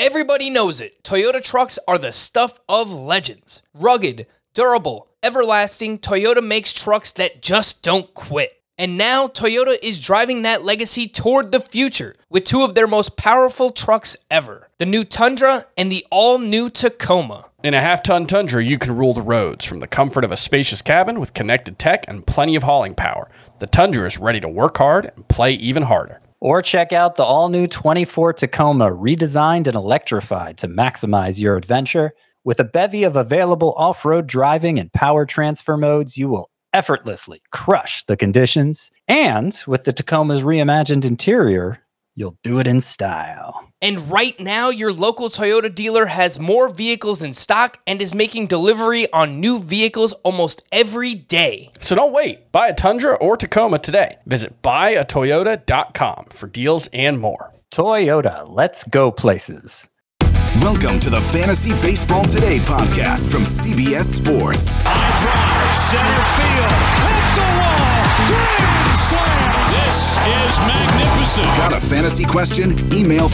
Everybody knows it. Toyota trucks are the stuff of legends. Rugged, durable, everlasting, Toyota makes trucks that just don't quit. And now Toyota is driving that legacy toward the future with two of their most powerful trucks ever, the new Tundra and the all-new Tacoma. In a half-ton Tundra, you can rule the roads from the comfort of a spacious cabin with connected tech and plenty of hauling power. The Tundra is ready to work hard and play even harder. Or check out the all-new 24 Tacoma, redesigned and electrified to maximize your adventure. With a bevy of available off-road driving and power transfer modes, you will effortlessly crush the conditions. And with the Tacoma's reimagined interior, you'll do it in style. And right now, your local Toyota dealer has more vehicles in stock and is making delivery on new vehicles almost every day. So don't wait. Buy a Tundra or Tacoma today. Visit buyatoyota.com for deals and more. Toyota, let's go places. Welcome to the Fantasy Baseball Today podcast from CBS Sports. High drive, center field, hit the wall, grand slam. This is magnificent. Got a fantasy question? Email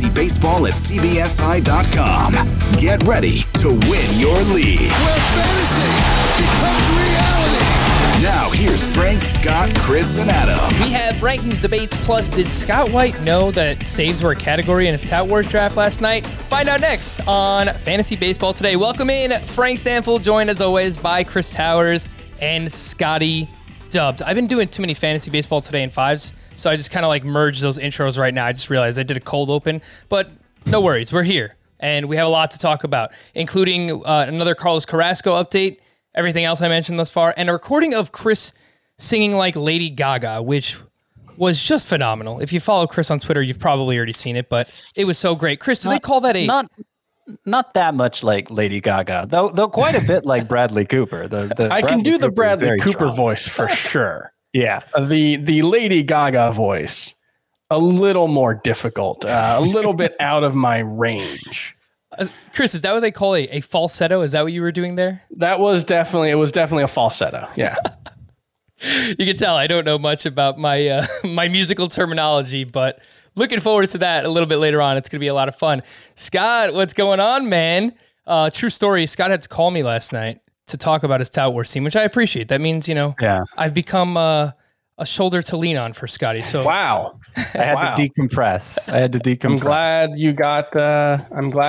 fantasybaseball@cbsi.com. Get ready to win your league. Where fantasy becomes reality. Now here's Frank, Scott, Chris, and Adam. We have rankings debates, plus did Scott White know that saves were a category in his Tout Wars draft last night? Find out next on Fantasy Baseball Today. Welcome in Frank Stanfield, joined as always by Chris Towers and Scotty Dubbs. I've been doing too many Fantasy Baseball Today in fives, so I just kind of like merged those intros right now. I just realized I did a cold open, but no worries, we're here. And we have a lot to talk about, including another Carlos Carrasco update, everything else I mentioned thus far, and a recording of Chris singing like Lady Gaga, which was just phenomenal. If you follow Chris on Twitter, you've probably already seen it, but it was so great. Chris, do they call that a... Not that much like Lady Gaga, though quite a bit like Bradley Cooper. I can do the Bradley Cooper voice for sure. Yeah. The Lady Gaga voice, a little more difficult, a little bit out of my range. Chris, is that what they call a falsetto? Is that what you were doing there? It was definitely a falsetto. Yeah. You can tell I don't know much about my my musical terminology, but looking forward to that a little bit later on. It's going to be a lot of fun. Scott, what's going on, man? True story. Scott had to call me last night to talk about his Tout Wars team, which I appreciate. That means, I've become a shoulder to lean on for Scotty. So wow. I had to decompress. I'm glad you got the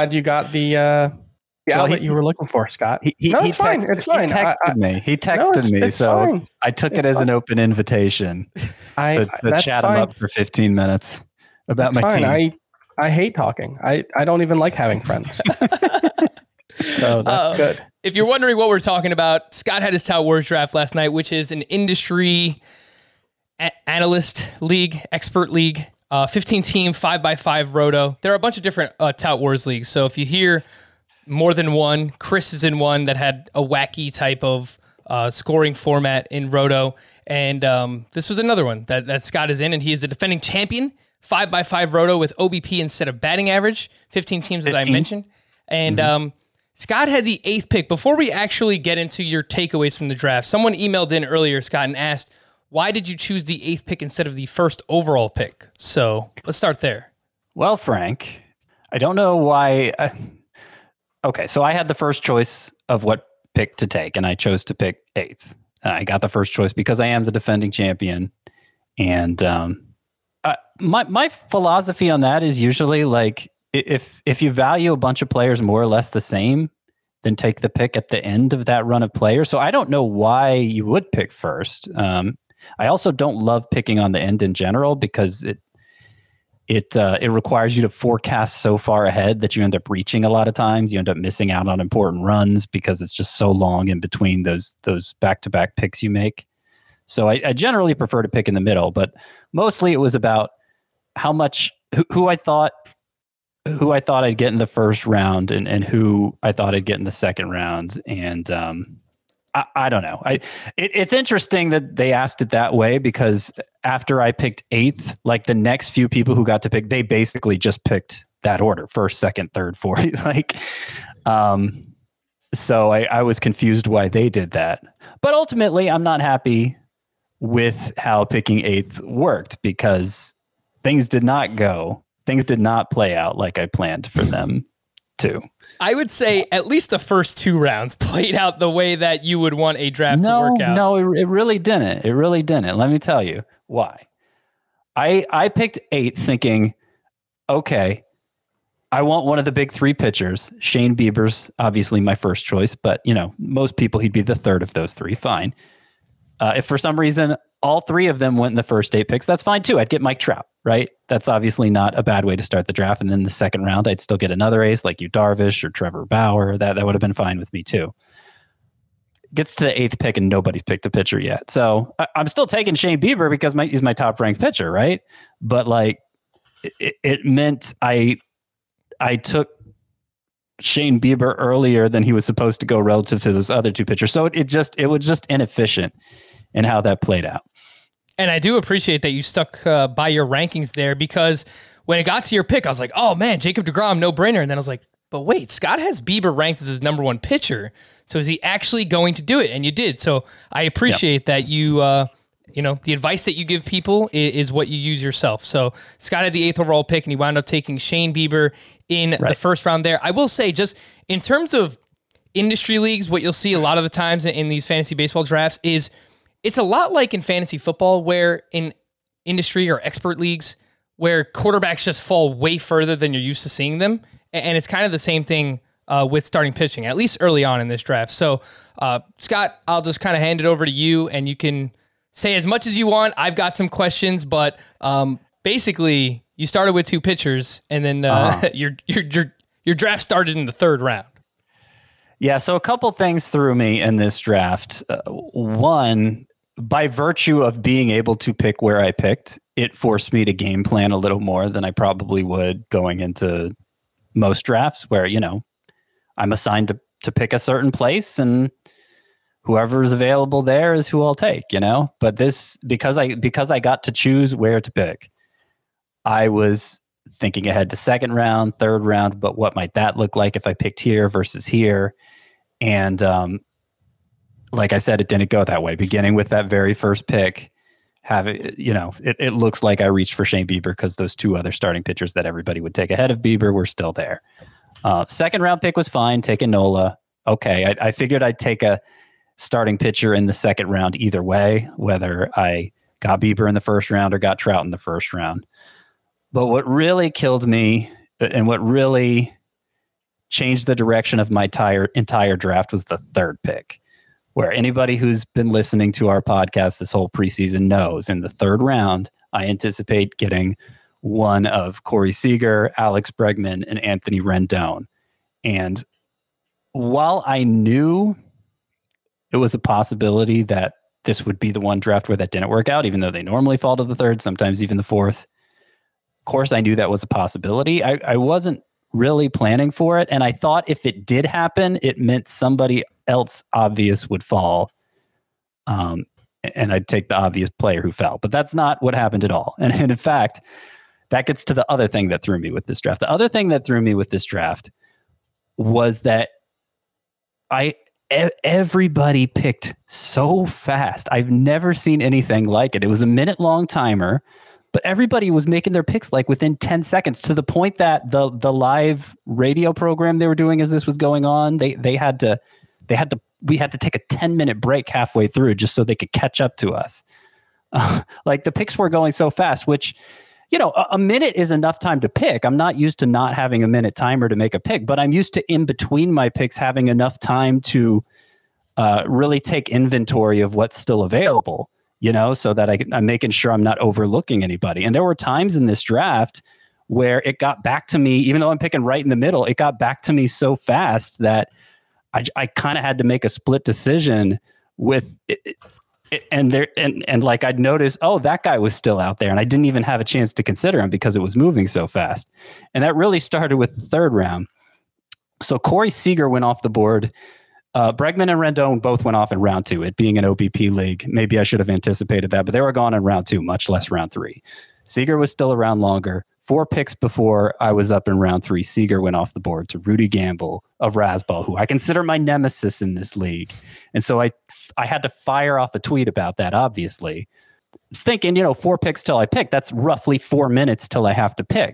outlet you were looking for, Scott. It's fine. He texted me. He texted me, so fine. I took it as an open invitation to chat him up for 15 minutes about my team. I hate talking. I don't even like having friends. So that's good. If you're wondering what we're talking about, Scott had his Tout Wars draft last night, which is an industry analyst league, expert league, 15-team, 5x5 roto. There are a bunch of different Tout Wars leagues. So if you hear more than one, Chris is in one that had a wacky type of scoring format in roto. And this was another one that Scott is in, and he is the defending champion, 5x5 roto with OBP instead of batting average, 15 teams, as I mentioned. And Scott had the 8th pick. Before we actually get into your takeaways from the draft, someone emailed in earlier, Scott, and asked, why did you choose the 8th pick instead of the first overall pick? So let's start there. Well, Frank, I don't know why. Okay, so I had the first choice of what pick to take, and I chose to pick 8th. I got the first choice because I am the defending champion. And my philosophy on that is usually like, if you value a bunch of players more or less the same, then take the pick at the end of that run of players. So I don't know why you would pick first. I also don't love picking on the end in general because it requires you to forecast so far ahead that you end up reaching a lot of times. You end up missing out on important runs because it's just so long in between those back-to-back picks you make. So I generally prefer to pick in the middle, but mostly it was about how much who I thought I'd get in the first round and who I thought I'd get in the second round. And I don't know. It's interesting that they asked it that way because after I picked 8th, like the next few people who got to pick, they basically just picked that order, first, second, third, fourth. So I was confused why they did that. But ultimately, I'm not happy with how picking 8th worked because things did not go things did not play out like I planned for them to. I would say at least the first 2 rounds played out the way that you would want a draft to work out. No, it really didn't. It really didn't. Let me tell you why. I picked 8 thinking, okay, I want one of the big 3 pitchers. Shane Bieber's obviously my first choice, but most people he'd be the third of those 3. Fine. If for some reason all 3 of them went in the first 8 picks, that's fine too. I'd get Mike Trout, right? That's obviously not a bad way to start the draft. And then the second round, I'd still get another ace like Yu Darvish or Trevor Bauer. That would have been fine with me too. Gets to the 8th pick and nobody's picked a pitcher yet. So I'm still taking Shane Bieber because he's my top ranked pitcher, right? But like it meant I took Shane Bieber earlier than he was supposed to go relative to those other 2 pitchers. So it was just inefficient in how that played out. And I do appreciate that you stuck by your rankings there, because when it got to your pick, I was like, oh man, Jacob deGrom, no brainer. And then I was like, but wait, Scott has Bieber ranked as his number 1 pitcher. So is he actually going to do it? And you did. So I appreciate that you, the advice that you give people is what you use yourself. So Scott had the 8th overall pick and he wound up taking Shane Bieber in the first round there. I will say, just in terms of industry leagues, what you'll see a lot of the times in these fantasy baseball drafts is it's a lot like in fantasy football, where in industry or expert leagues where quarterbacks just fall way further than you're used to seeing them. And it's kind of the same thing with starting pitching, at least early on in this draft. So, Scott, I'll just kind of hand it over to you and you can say as much as you want. I've got some questions, but basically you started with 2 pitchers and then your draft started in the 3rd round. Yeah, so a couple things threw me in this draft. One, by virtue of being able to pick where I picked, it forced me to game plan a little more than I probably would going into most drafts where, I'm assigned to pick a certain place and whoever's available there is who I'll take, But this, because I got to choose where to pick, I was thinking ahead to 2nd round, 3rd round, but what might that look like if I picked here versus here? And like I said, it didn't go that way. Beginning with that very first pick, it looks like I reached for Shane Bieber because those 2 other starting pitchers that everybody would take ahead of Bieber were still there. 2nd round pick was fine, taking Nola. Okay, I figured I'd take a starting pitcher in the 2nd round either way, whether I got Bieber in the 1st round or got Trout in the 1st round. But what really killed me and what really changed the direction of my entire draft was the 3rd pick, where anybody who's been listening to our podcast this whole preseason knows in the 3rd round, I anticipate getting one of Corey Seager, Alex Bregman, and Anthony Rendon. And while I knew it was a possibility that this would be the one draft where that didn't work out, even though they normally fall to the 3rd, sometimes even the 4th, of course, I knew that was a possibility. I wasn't really planning for it. And I thought if it did happen, it meant somebody else obvious would fall. And I'd take the obvious player who fell. But that's not what happened at all. And in fact, that gets to the other thing that threw me with this draft. The other thing that threw me with this draft was that everybody picked so fast. I've never seen anything like it. It was a minute-long timer. But everybody was making their picks like within 10 seconds, to the point that the live radio program they were doing as this was going on, we had to take a 10-minute break halfway through just so they could catch up to us. Like the picks were going so fast, which, a minute is enough time to pick. I'm not used to not having a minute timer to make a pick, but I'm used to in between my picks having enough time to really take inventory of what's still available. So that I'm making sure I'm not overlooking anybody. And there were times in this draft where it got back to me, even though I'm picking right in the middle, it got back to me so fast that I kind of had to make a split decision with it. And like I'd noticed, oh, that guy was still out there and I didn't even have a chance to consider him because it was moving so fast. And that really started with the 3rd round. So Corey Seager went off the board. Bregman and Rendon both went off in round 2, it being an OBP league. Maybe I should have anticipated that, but they were gone in round 2, much less round 3. Seager was still around longer. 4 picks before I was up in round 3, Seager went off the board to Rudy Gamble of Razzball, who I consider my nemesis in this league. And so I had to fire off a tweet about that, obviously. Thinking, 4 picks till I pick, that's roughly 4 minutes till I have to pick.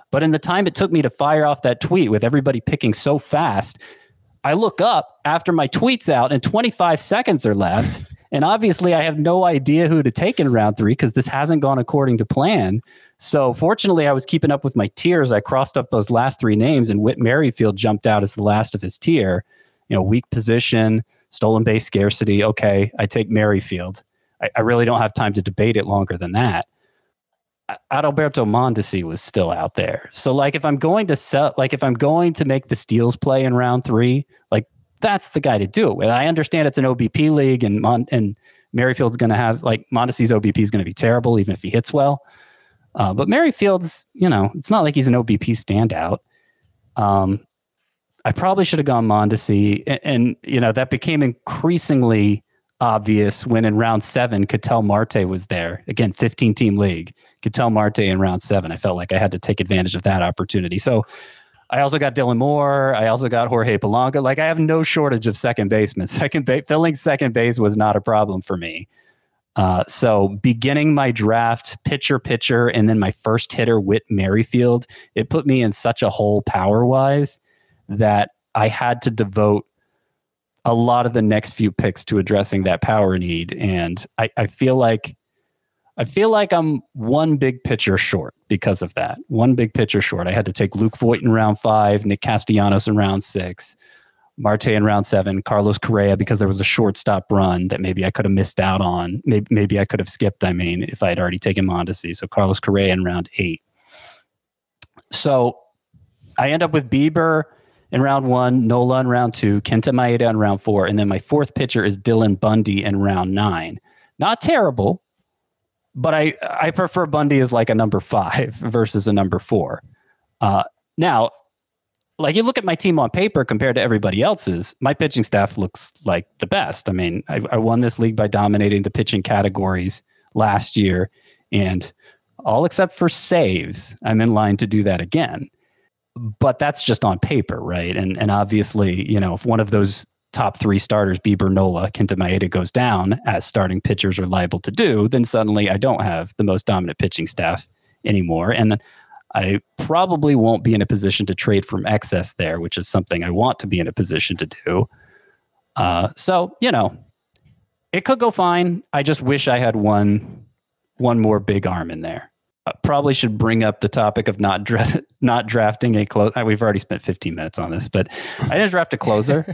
But in the time it took me to fire off that tweet with everybody picking so fast, I look up after my tweet's out and 25 seconds are left. And obviously I have no idea who to take in round 3 because this hasn't gone according to plan. So fortunately I was keeping up with my tiers. I crossed up those last 3 names and Whit Merrifield jumped out as the last of his tier. Weak position, stolen base scarcity. Okay, I take Merrifield. I really don't have time to debate it longer than that. Adalberto Mondesi was still out there. So if I'm going to make the steals play in round 3, that's the guy to do it with. I understand it's an OBP league and Merrifield's going to have Mondesi's OBP is going to be terrible even if he hits well. But Merrifield's, it's not like he's an OBP standout. I probably should have gone Mondesi and that became increasingly obvious when in round 7, Ketel Marte was there. Again, 15-team league. Ketel Marte in round 7. I felt like I had to take advantage of that opportunity. So I also got Dylan Moore. I also got Jorge Polanco. I have no shortage of second basemen. Filling second base was not a problem for me. So beginning my draft, pitcher, and then my first hitter, Whit Merrifield, it put me in such a hole power-wise that I had to devote a lot of the next few picks to addressing that power need. And I feel like I'm one big pitcher short because of that. One big pitcher short. I had to take Luke Voit in round 5, Nick Castellanos in round 6, Marte in round 7, Carlos Correa because there was a shortstop run that maybe I could have missed out on. Maybe I could have skipped, if I had already taken Mondesi. So Carlos Correa in round 8. So I end up with Bieber in round 1, Nola in round 2, Kenta Maeda in round 4, and then my 4th pitcher is Dylan Bundy in round 9. Not terrible, but I prefer Bundy as a number 5 versus a number 4. Now, you look at my team on paper compared to everybody else's, my pitching staff looks like the best. I won this league by dominating the pitching categories last year, and all except for saves, I'm in line to do that again. But that's just on paper, right? And obviously, if one of those top 3 starters, Bieber, Nola, Kenta Maeda, goes down, as starting pitchers are liable to do, then suddenly I don't have the most dominant pitching staff anymore. And I probably won't be in a position to trade from excess there, which is something I want to be in a position to do. So, it could go fine. I just wish I had one more big arm in there. Probably should bring up the topic of not drafting a closer. We've already spent 15 minutes on this, but I didn't draft a closer.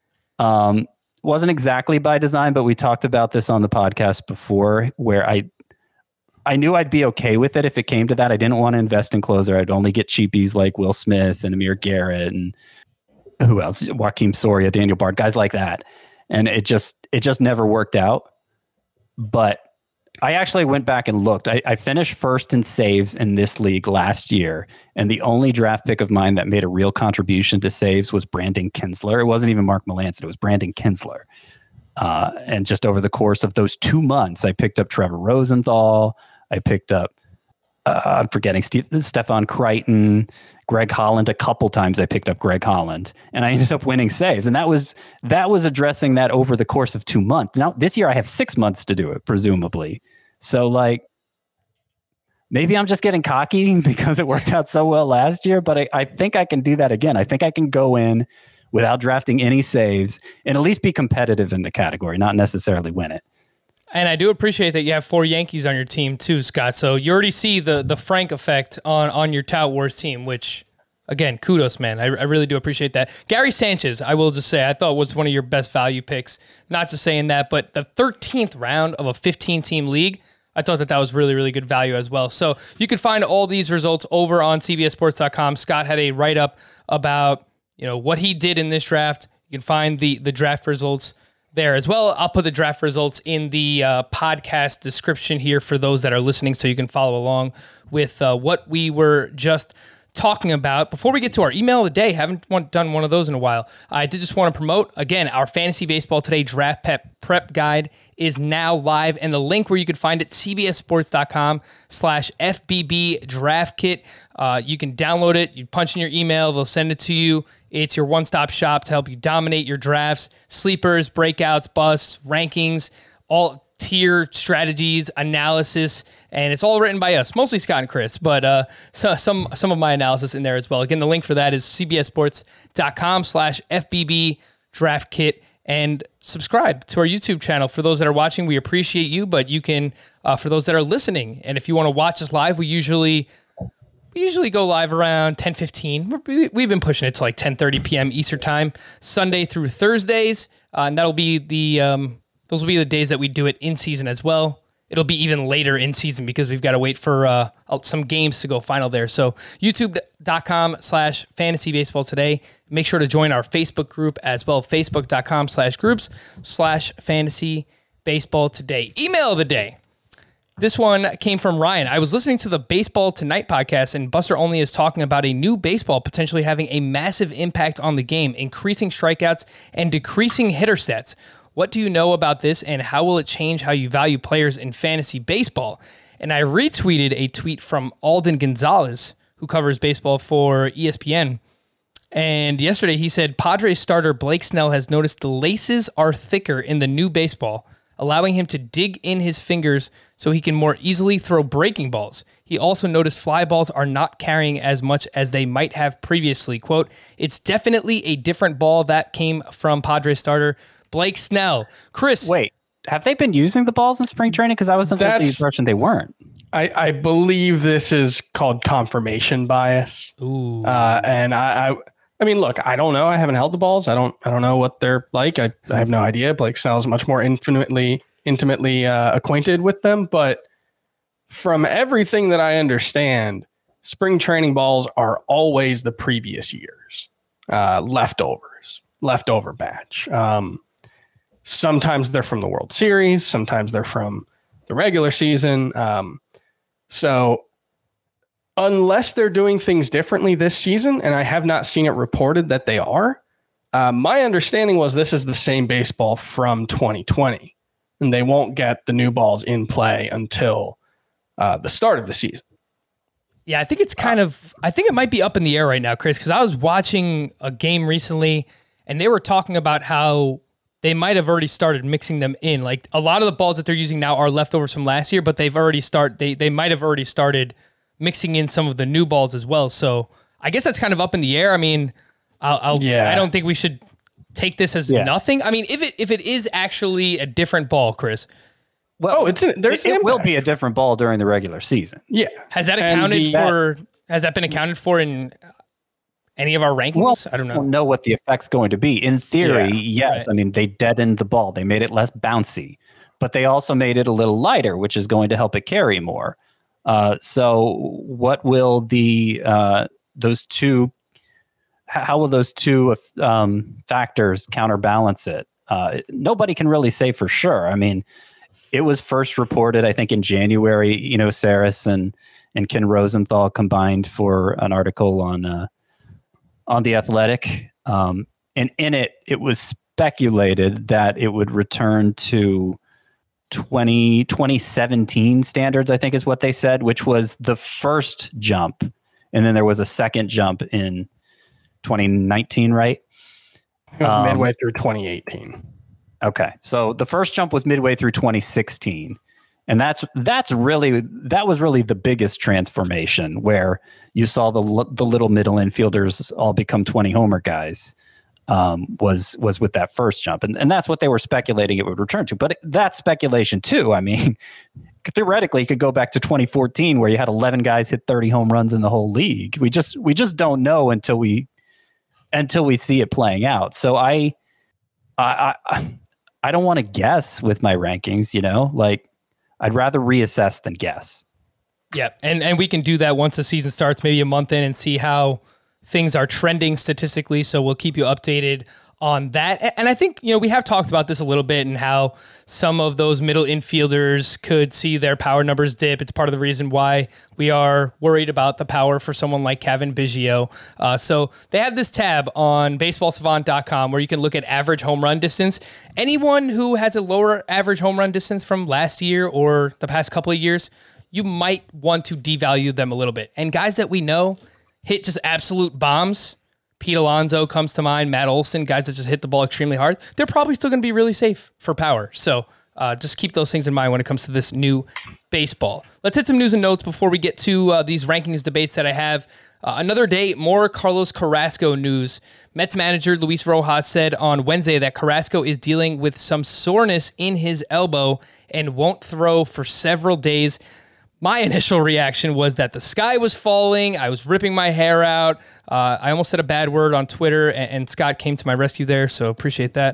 Wasn't exactly by design, but we talked about this on the podcast before, where I knew I'd be okay with it if it came to that. I didn't want to invest in closer. I'd only get cheapies like Will Smith and Amir Garrett and who else? Joaquin Soria, Daniel Bard, guys like that. And it just never worked out. But I actually went back and looked. I finished first in saves in this league last year, and the only draft pick of mine that made a real contribution to saves was Brandon Kinsler. It wasn't even Mark Melancon. It was Brandon Kinsler. And just over the course of those 2 months, I picked up Trevor Rosenthal. I picked up, I'm forgetting, Stefan Crichton, Greg Holland. A couple times I picked up Greg Holland, and I ended up winning saves. And that was addressing that over the course of 2 months. Now, this year I have 6 months to do it, presumably. So maybe I'm just getting cocky because it worked out so well last year, but I think I can do that again. I think I can go in without drafting any saves and at least be competitive in the category, not necessarily win it. And I do appreciate that you have 4 Yankees on your team too, Scott. So you already see the Frank effect on your Tout Wars team, which, again, kudos, man. I really do appreciate that. Gary Sanchez, I will just say, I thought was one of your best value picks. Not just saying that, but the 13th round of a 15-team league, I thought that was really, really good value as well. So you can find all these results over on CBSSports.com. Scott had a write-up about what he did in this draft. You can find the draft results there as well. I'll put the draft results in the podcast description here for those that are listening, so you can follow along with what we were just talking about. Before we get to our email of the day, haven't done one of those in a while. I did just want to promote, again, our Fantasy Baseball Today Draft Prep Guide is now live, and the link where you could find it, cbssports.com/FBB Draft Kit. You can download it, you punch in your email, they'll send it to you. It's your one-stop shop to help you dominate your drafts, sleepers, breakouts, busts, rankings, all tier strategies, analysis, and it's all written by us, mostly Scott and Chris, but so some of my analysis in there as well. Again, the link for that is cbssports.com/FBB draft kit, and subscribe to our YouTube channel. For those that are watching, we appreciate you, but you can, for those that are listening, and if you want to watch us live, we usually go live around 10:15. We've been pushing it to like 10:30 p.m. Eastern time, Sunday through Thursdays, and that'll be those will be the days that we do it in season as well. It'll be even later in season because we've got to wait for some games to go final there. So youtube.com/fantasybaseball today. Make sure to join our Facebook group as well. Facebook.com/groups/fantasybaseball today. Email of the day. This one came from Ryan. I was listening to the Baseball Tonight podcast, and Buster Olney is talking about a new baseball potentially having a massive impact on the game, increasing strikeouts and decreasing hitter stats. What do you know about this, and how will it change how you value players in fantasy baseball? And I retweeted a tweet from Alden Gonzalez, who covers baseball for ESPN. And yesterday he said, Padres starter Blake Snell has noticed the laces are thicker in the new baseball, allowing him to dig in his fingers so he can more easily throw breaking balls. He also noticed fly balls are not carrying as much as they might have previously. Quote, it's definitely a different ball. That came from Padres starter Blake Snell. Chris. Wait, have they been using the balls in spring training? Because I was under the impression they weren't. I believe this is called confirmation bias. Ooh. And I mean, look, I don't know. I haven't held the balls. I don't know what they're like. I have no idea. Blake Snell is much more intimately acquainted with them. But from everything that I understand, spring training balls are always the previous year's leftover batch. Sometimes they're from the World Series. Sometimes they're from the regular season. So unless they're doing things differently this season, and I have not seen it reported that they are, my understanding was this is the same baseball from 2020, and they won't get the new balls in play until the start of the season. Yeah, I think it's I think it might be up in the air right now, Chris, because I was watching a game recently, and they were talking about how they might have already started mixing them in. Like a lot of the balls that they're using now are leftovers from last year, but they might have already started mixing in some of the new balls as well. So I guess that's kind of up in the air. I mean, I don't think we should take this as nothing. I mean, if it is actually a different ball, Chris. Well, it will be a different ball during the regular season. Yeah. Has that been accounted for in any of our rankings? Well, I don't know. I don't know what the effect's going to be. In theory, yes. Right. I mean, they deadened the ball. They made it less bouncy, but they also made it a little lighter, which is going to help it carry more. So what will how will those two factors counterbalance it? Nobody can really say for sure. I mean, it was first reported, I think, in January. Saris and Ken Rosenthal combined for an article on The Athletic, and in it was speculated that it would return to 2017 standards, I think is what they said, which was the first jump, and then there was a second jump in 2019, right? It was midway through 2018. Okay, so the first jump was midway through 2016, and that was really the biggest transformation, where you saw the little middle infielders all become 20 homer guys. Was with that first jump, and that's what they were speculating it would return to. But that's speculation too. I mean, theoretically, you could go back to 2014 where you had 11 guys hit 30 home runs in the whole league. We just don't know until we see it playing out. So I don't want to guess with my rankings. Like I'd rather reassess than guess. Yeah, and we can do that once the season starts, maybe a month in, and see how things are trending statistically. So we'll keep you updated on that. And I think, we have talked about this a little bit and how some of those middle infielders could see their power numbers dip. It's part of the reason why we are worried about the power for someone like Cavan Biggio. So they have this tab on baseballsavant.com where you can look at average home run distance. Anyone who has a lower average home run distance from last year or the past couple of years, you might want to devalue them a little bit. And guys that we know hit just absolute bombs. Pete Alonso comes to mind, Matt Olson, guys that just hit the ball extremely hard. They're probably still going to be really safe for power. So just keep those things in mind when it comes to this new baseball. Let's hit some news and notes before we get to these rankings debates that I have. Another day, more Carlos Carrasco news. Mets manager Luis Rojas said on Wednesday that Carrasco is dealing with some soreness in his elbow and won't throw for several days. My initial reaction was that the sky was falling. I was ripping my hair out. I almost said a bad word on Twitter, and Scott came to my rescue there, so appreciate that.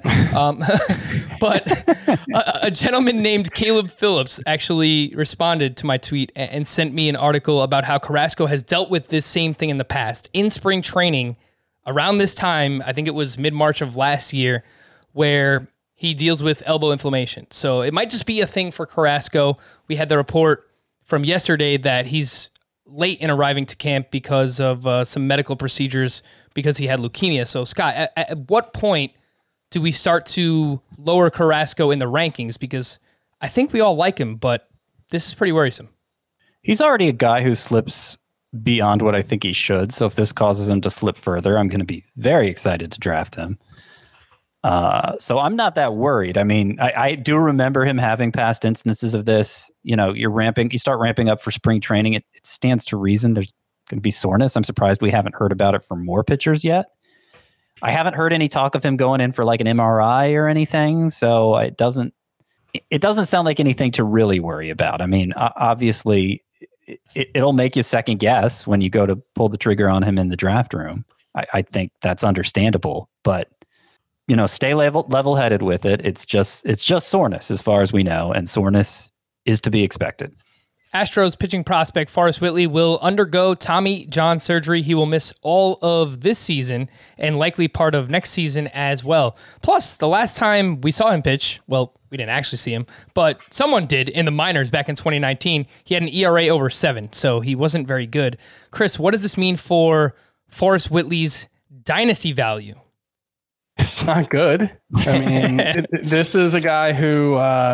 But a gentleman named Caleb Phillips actually responded to my tweet and sent me an article about how Carrasco has dealt with this same thing in the past. In spring training, around this time, I think it was mid-March of last year, where he deals with elbow inflammation. So it might just be a thing for Carrasco. We had the report from yesterday that he's late in arriving to camp because of some medical procedures because he had leukemia. So, Scott, at what point do we start to lower Carrasco in the rankings? Because I think we all like him, but this is pretty worrisome. He's already a guy who slips beyond what I think he should. So if this causes him to slip further, I'm going to be very excited to draft him. So I'm not that worried. I mean, I do remember him having past instances of this. You know, you start ramping up for spring training. It stands to reason there's going to be soreness. I'm surprised we haven't heard about it from more pitchers yet. I haven't heard any talk of him going in for like an MRI or anything. So it doesn't sound like anything to really worry about. I mean, obviously it'll make you second guess when you go to pull the trigger on him in the draft room. I think that's understandable, but you know, stay level-headed with it. It's just soreness as far as we know, and soreness is to be expected. Astros pitching prospect Forrest Whitley will undergo Tommy John surgery. He will miss all of this season and likely part of next season as well. Plus, the last time we saw him pitch, well, we didn't actually see him, but someone did in the minors back in 2019. He had an ERA over 7, so he wasn't very good. Chris, what does this mean for Forrest Whitley's dynasty value? It's not good. I mean, this is a guy who,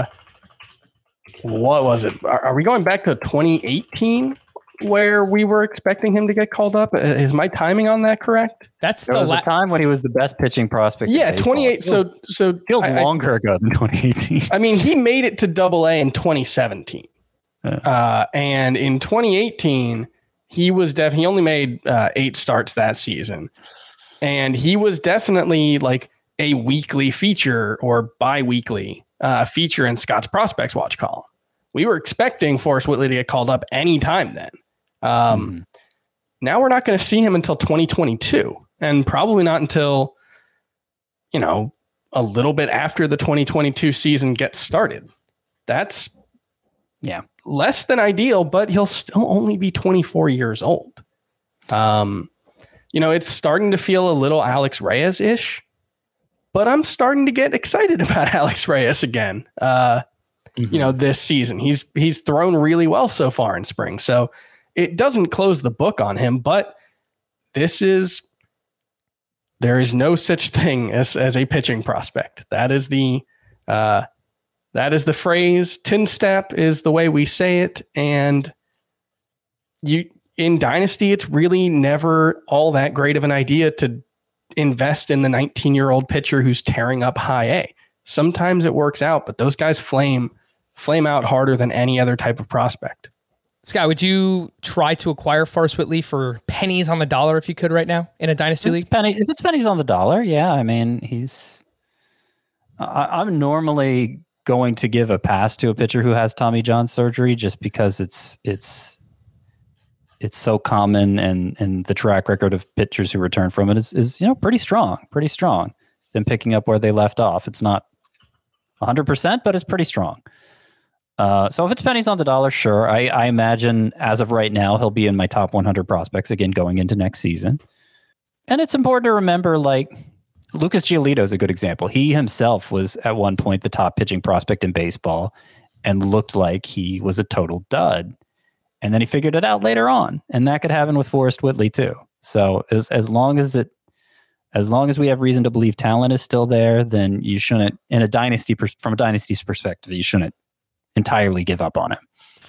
what was it? Are we going back to 2018 where we were expecting him to get called up? Is my timing on that correct? That's there was a time when he was the best pitching prospect. Yeah, 28. So feels longer ago than 2018. I mean, he made it to AA in 2017. And in 2018, he only made 8 starts that season. And he was definitely like a weekly feature or bi-weekly feature in Scott's Prospects Watch column. We were expecting Forrest Whitley to get called up anytime then. Now we're not going to see him until 2022, and probably not until, you know, a little bit after the 2022 season gets started. That's less than ideal, but he'll still only be 24 years old. You know, it's starting to feel a little Alex Reyes-ish, but I'm starting to get excited about Alex Reyes again. You know, this season he's thrown really well so far in spring, so it doesn't close the book on him. But there is no such thing as a pitching prospect. That is the phrase. TINSTAP is the way we say it, and in Dynasty, it's really never all that great of an idea to invest in the 19-year-old pitcher who's tearing up high A. Sometimes it works out, but those guys flame out harder than any other type of prospect. Scott, would you try to acquire Forrest Whitley for pennies on the dollar if you could right now in a Dynasty league? If it's pennies on the dollar, yeah. I mean, I'm normally going to give a pass to a pitcher who has Tommy John surgery just because it's so common, and the track record of pitchers who return from it is pretty strong. Them picking up where they left off. It's not 100%, but it's pretty strong. So if it's pennies on the dollar, sure. I imagine as of right now, he'll be in my top 100 prospects again going into next season. And it's important to remember, like, Lucas Giolito is a good example. He himself was at one point the top pitching prospect in baseball and looked like he was a total dud. And then he figured it out later on, and that could happen with Forrest Whitley too. So as long as we have reason to believe talent is still there, then you shouldn't, from a dynasty's perspective, you shouldn't entirely give up on him.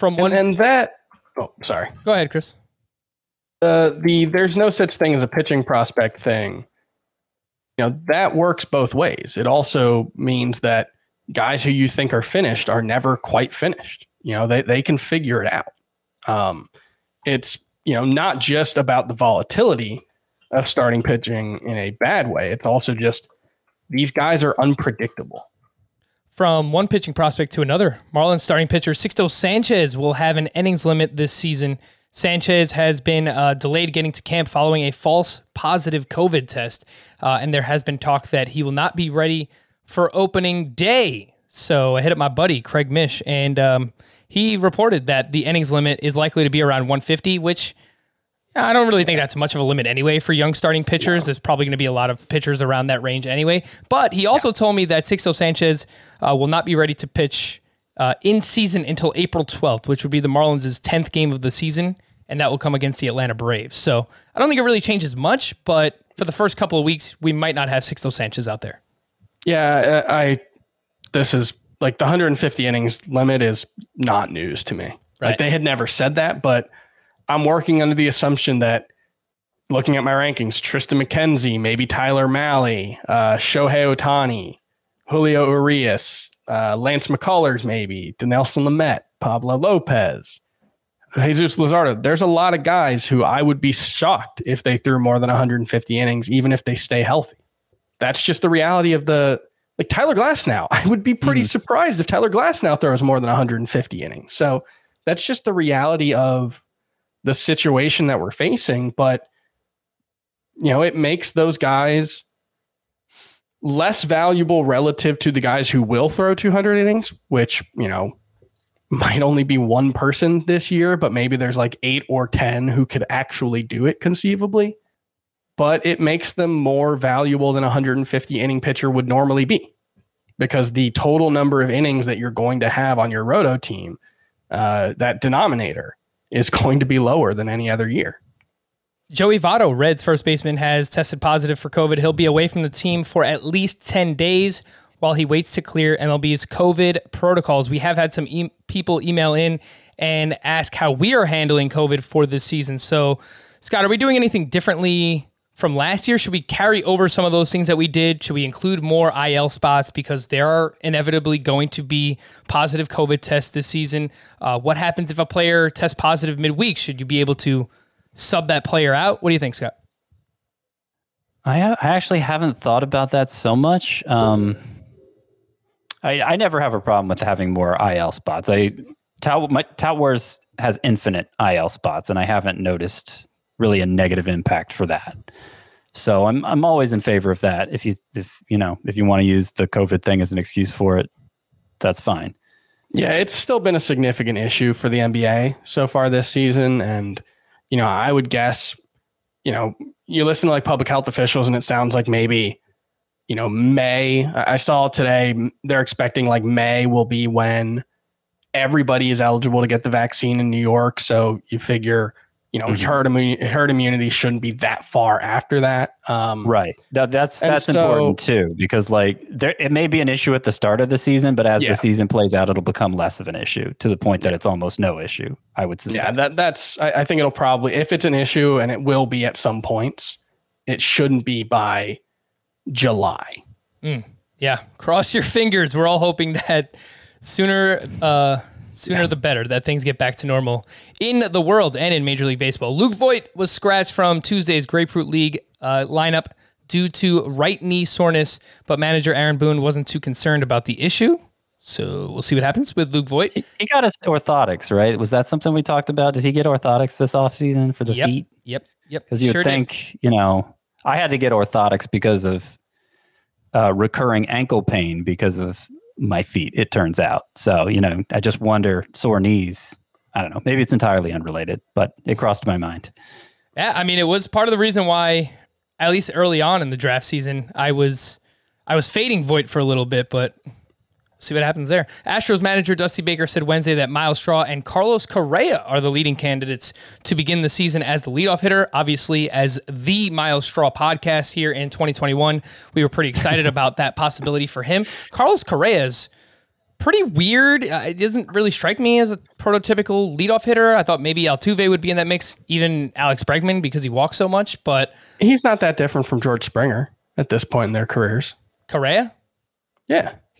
Sorry. Go ahead, Chris. There's no such thing as a pitching prospect thing. You know, that works both ways. It also means that guys who you think are finished are never quite finished. You know, they can figure it out. It's, you know, not just about the volatility of starting pitching in a bad way. It's also just these guys are unpredictable. From one pitching prospect to another, Marlins starting pitcher Sixto Sanchez will have an innings limit this season. Sanchez has been delayed getting to camp following a false positive COVID test, and there has been talk that he will not be ready for opening day. So I hit up my buddy, Craig Mish, and he reported that the innings limit is likely to be around 150, which I don't really think that's much of a limit anyway for young starting pitchers. There's probably going to be a lot of pitchers around that range anyway. But he also told me that Sixto Sanchez will not be ready to pitch in season until April 12th, which would be the Marlins' 10th game of the season, and that will come against the Atlanta Braves. So I don't think it really changes much, but for the first couple of weeks, we might not have Sixto Sanchez out there. Yeah, this is like the 150 innings limit is not news to me. Right. Like they had never said that, but I'm working under the assumption that looking at my rankings, Tristan McKenzie, maybe Tyler Mahle, Shohei Ohtani, Julio Urias, Lance McCullers, maybe Dinelson Lamet, Pablo Lopez, Jesus Luzardo. There's a lot of guys who I would be shocked if they threw more than 150 innings, even if they stay healthy. That's just the reality of like Tyler Glasnow. I would be pretty surprised if Tyler Glasnow throws more than 150 innings. So that's just the reality of the situation that we're facing. But, you know, it makes those guys less valuable relative to the guys who will throw 200 innings, which, you know, might only be one person this year, but maybe there's like 8 or 10 who could actually do it conceivably. But it makes them more valuable than a 150 inning pitcher would normally be, because the total number of innings that you're going to have on your roto team, that denominator, is going to be lower than any other year. Joey Votto, Reds first baseman, has tested positive for COVID. He'll be away from the team for at least 10 days while he waits to clear MLB's COVID protocols. We have had some people email in and ask how we are handling COVID for this season. So, Scott, are we doing anything differently from last year? Should we carry over some of those things that we did? Should we include more IL spots because there are inevitably going to be positive COVID tests this season? What happens if a player tests positive midweek? Should you be able to sub that player out? What do you think, Scott? I actually haven't thought about that so much. I never have a problem with having more IL spots. Tout Wars has infinite IL spots, and I haven't noticed really a negative impact for that. So I'm always in favor of that. If you want to use the COVID thing as an excuse for it, that's fine. Yeah, it's still been a significant issue for the NBA so far this season. And, you know, I would guess, you know, you listen to like public health officials and it sounds like maybe, you know, May. I saw today they're expecting like May will be when everybody is eligible to get the vaccine in New York. So you figure, you know, herd immunity shouldn't be that far after that. Right. That's important too, because like it may be an issue at the start of the season, but as the season plays out, it'll become less of an issue to the point that it's almost no issue, I would suspect. Yeah, I think it'll probably, if it's an issue, and it will be at some points, it shouldn't be by July. Yeah. Cross your fingers. We're all hoping that sooner the better, that things get back to normal in the world and in Major League Baseball. Luke Voit was scratched from Tuesday's Grapefruit League lineup due to right knee soreness, but manager Aaron Boone wasn't too concerned about the issue. So we'll see what happens with Luke Voit. He got his orthotics, right? Was that something we talked about? Did he get orthotics this offseason for the feet? Yep. Because you would think, you know, I had to get orthotics because of recurring ankle pain because of my feet, it turns out. So, you know, I just wonder, sore knees, I don't know, maybe it's entirely unrelated, but it crossed my mind. Yeah, I mean, it was part of the reason why, at least early on in the draft season, I was fading Voit for a little bit, but see what happens there. Astros manager Dusty Baker said Wednesday that Miles Straw and Carlos Correa are the leading candidates to begin the season as the leadoff hitter. Obviously, as the Miles Straw podcast here in 2021, we were pretty excited about that possibility for him. Carlos Correa's pretty weird. It doesn't really strike me as a prototypical leadoff hitter. I thought maybe Altuve would be in that mix, even Alex Bregman, because he walks so much, but he's not that different from George Springer at this point in their careers. Correa? Yeah.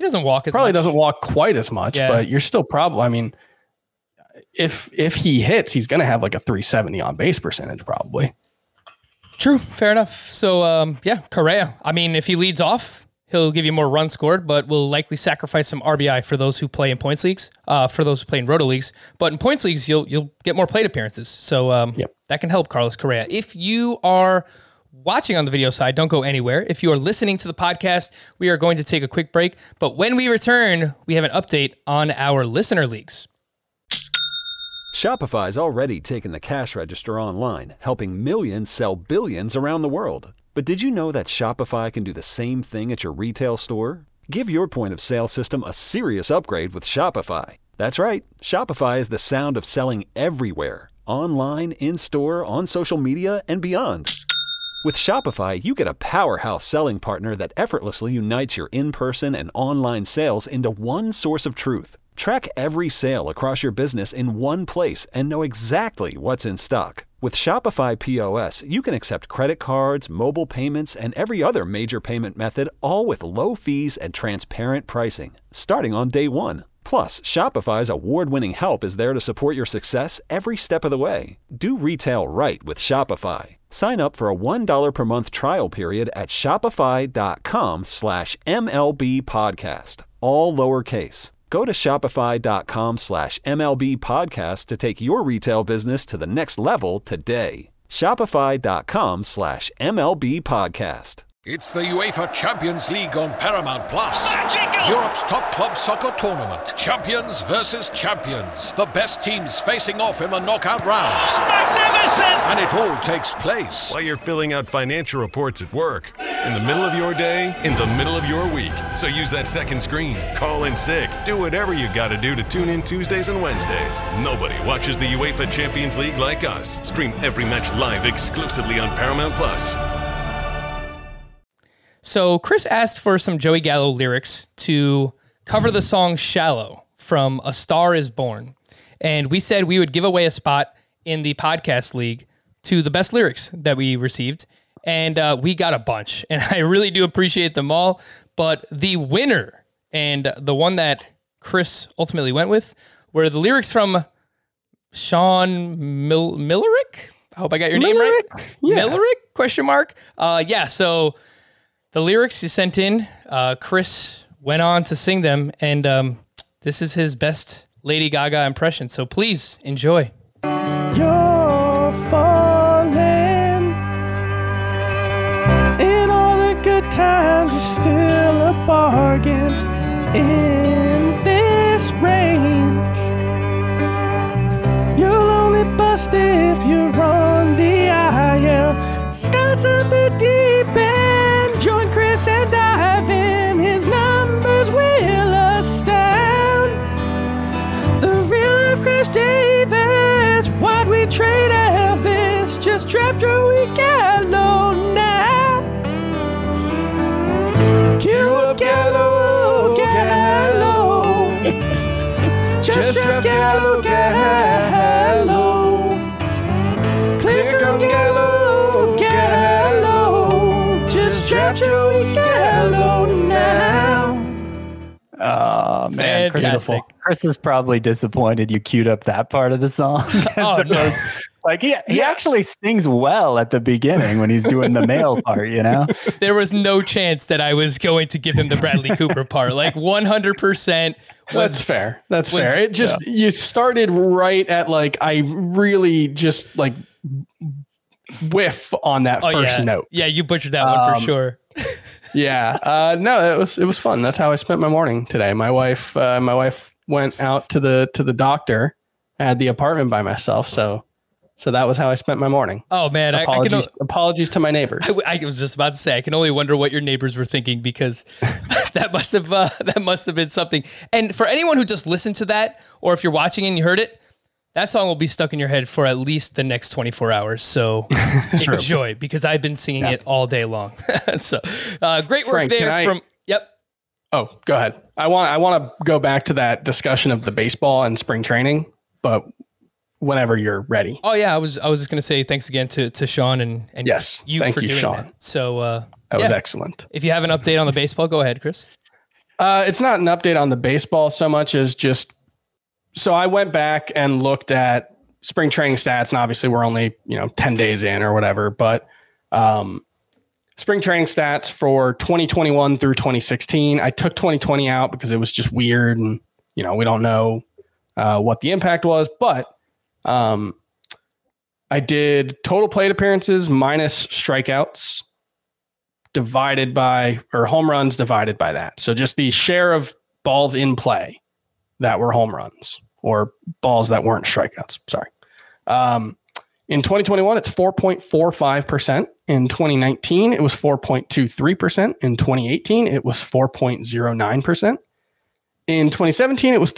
He doesn't walk as probably much. doesn't walk quite as much, but you're still probably, I mean, if he hits, he's going to have like a 370 on base percentage probably. True. Fair enough. So, Correa. I mean, if he leads off, he'll give you more runs scored, but will likely sacrifice some RBI for those who play in points leagues, for those who play in roto leagues. But in points leagues, you'll get more plate appearances. So that can help Carlos Correa. If you are watching on the video side, don't go anywhere. If you are listening to the podcast, we are going to take a quick break. But when we return, we have an update on our listener leagues. Shopify's already taken the cash register online, helping millions sell billions around the world. But did you know that Shopify can do the same thing at your retail store? Give your point of sale system a serious upgrade with Shopify. That's right. Shopify is the sound of selling everywhere. Online, in-store, on social media, and beyond. With Shopify, you get a powerhouse selling partner that effortlessly unites your in-person and online sales into one source of truth. Track every sale across your business in one place and know exactly what's in stock. With Shopify POS, you can accept credit cards, mobile payments, and every other major payment method, all with low fees and transparent pricing, starting on day one. Plus, Shopify's award-winning help is there to support your success every step of the way. Do retail right with Shopify. Sign up for a $1 per month trial period at shopify.com/MLB podcast, all lowercase. Go to shopify.com/MLB podcast to take your retail business to the next level today. Shopify.com/MLB podcast. It's the UEFA Champions League on Paramount Plus. Europe's top club soccer tournament. Champions versus champions. The best teams facing off in the knockout rounds. Magnificent! And it all takes place while you're filling out financial reports at work, in the middle of your day, in the middle of your week. So use that second screen, call in sick, do whatever you gotta do to tune in Tuesdays and Wednesdays. Nobody watches the UEFA Champions League like us. Stream every match live exclusively on Paramount Plus. So Chris asked for some Joey Gallo lyrics to cover the song Shallow from A Star Is Born. And we said we would give away a spot in the podcast league to the best lyrics that we received. And we got a bunch. And I really do appreciate them all. But the winner, and the one that Chris ultimately went with, were the lyrics from Sean Millerick. I hope I got your name right. Yeah. Millerick? Question mark. So the lyrics he sent in, Chris went on to sing them, and this is his best Lady Gaga impression. So please enjoy. You're falling in all the good times. You're still a bargain in this range. You'll only bust if you're on the aisle. Scott's at the deep end. Join Chris and dive in. His numbers will astound. The real life Chris Davis. Why'd we trade Elvis? Just draft Joey Gallo now. Cue up Gallo, Gallo. Just draft Gallo, Gallo. Click on Gallo, Gallo. Just draft Joey Gallo now. Oh, man. Chris is probably disappointed you queued up that part of the song. No. Like he actually sings well at the beginning when he's doing the male part, you know? There was no chance that I was going to give him the Bradley Cooper part. Like 100% That's fair. That's fair. It just, you started right at like, I really just like whiff on that first note. Yeah, you butchered that one for sure. Yeah. No, it was fun. That's how I spent my morning today. My wife went out to the doctor. I had the apartment by myself, so that was how I spent my morning. Oh man, apologies to my neighbors. I was just about to say, I can only wonder what your neighbors were thinking, because that must have been something. And for anyone who just listened to that, or if you're watching and you heard it, that song will be stuck in your head for at least the next 24 hours. So enjoy, because I've been singing it all day long. So great work, Frank, there. Yep. Oh, go ahead. I want to go back to that discussion of the baseball and spring training, but whenever you're ready. Oh yeah, I was just gonna say thanks again to Sean and yes, you thank for you, doing Sean. that. So that was excellent. If you have an update on the baseball, go ahead, Chris. It's not an update on the baseball so much as just, so I went back and looked at spring training stats, and obviously we're only, 10 days in or whatever, but spring training stats for 2021 through 2016. I took 2020 out because it was just weird and, we don't know what the impact was, but I did total plate appearances minus strikeouts divided by, or home runs divided by that. So just the share of balls in play that were home runs or balls that weren't strikeouts. Sorry. In 2021, it's 4.45%. In 2019, it was 4.23%. In 2018, it was 4.09%. In 2017, it was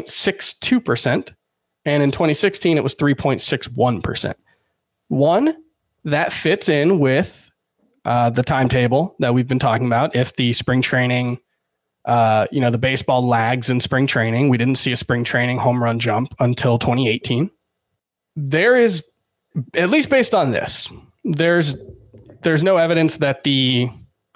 3.62%. And in 2016, it was 3.61%. One, that fits in with the timetable that we've been talking about. If the spring training, the baseball lags in spring training, we didn't see a spring training home run jump until 2018. There is, at least based on this, there's no evidence that the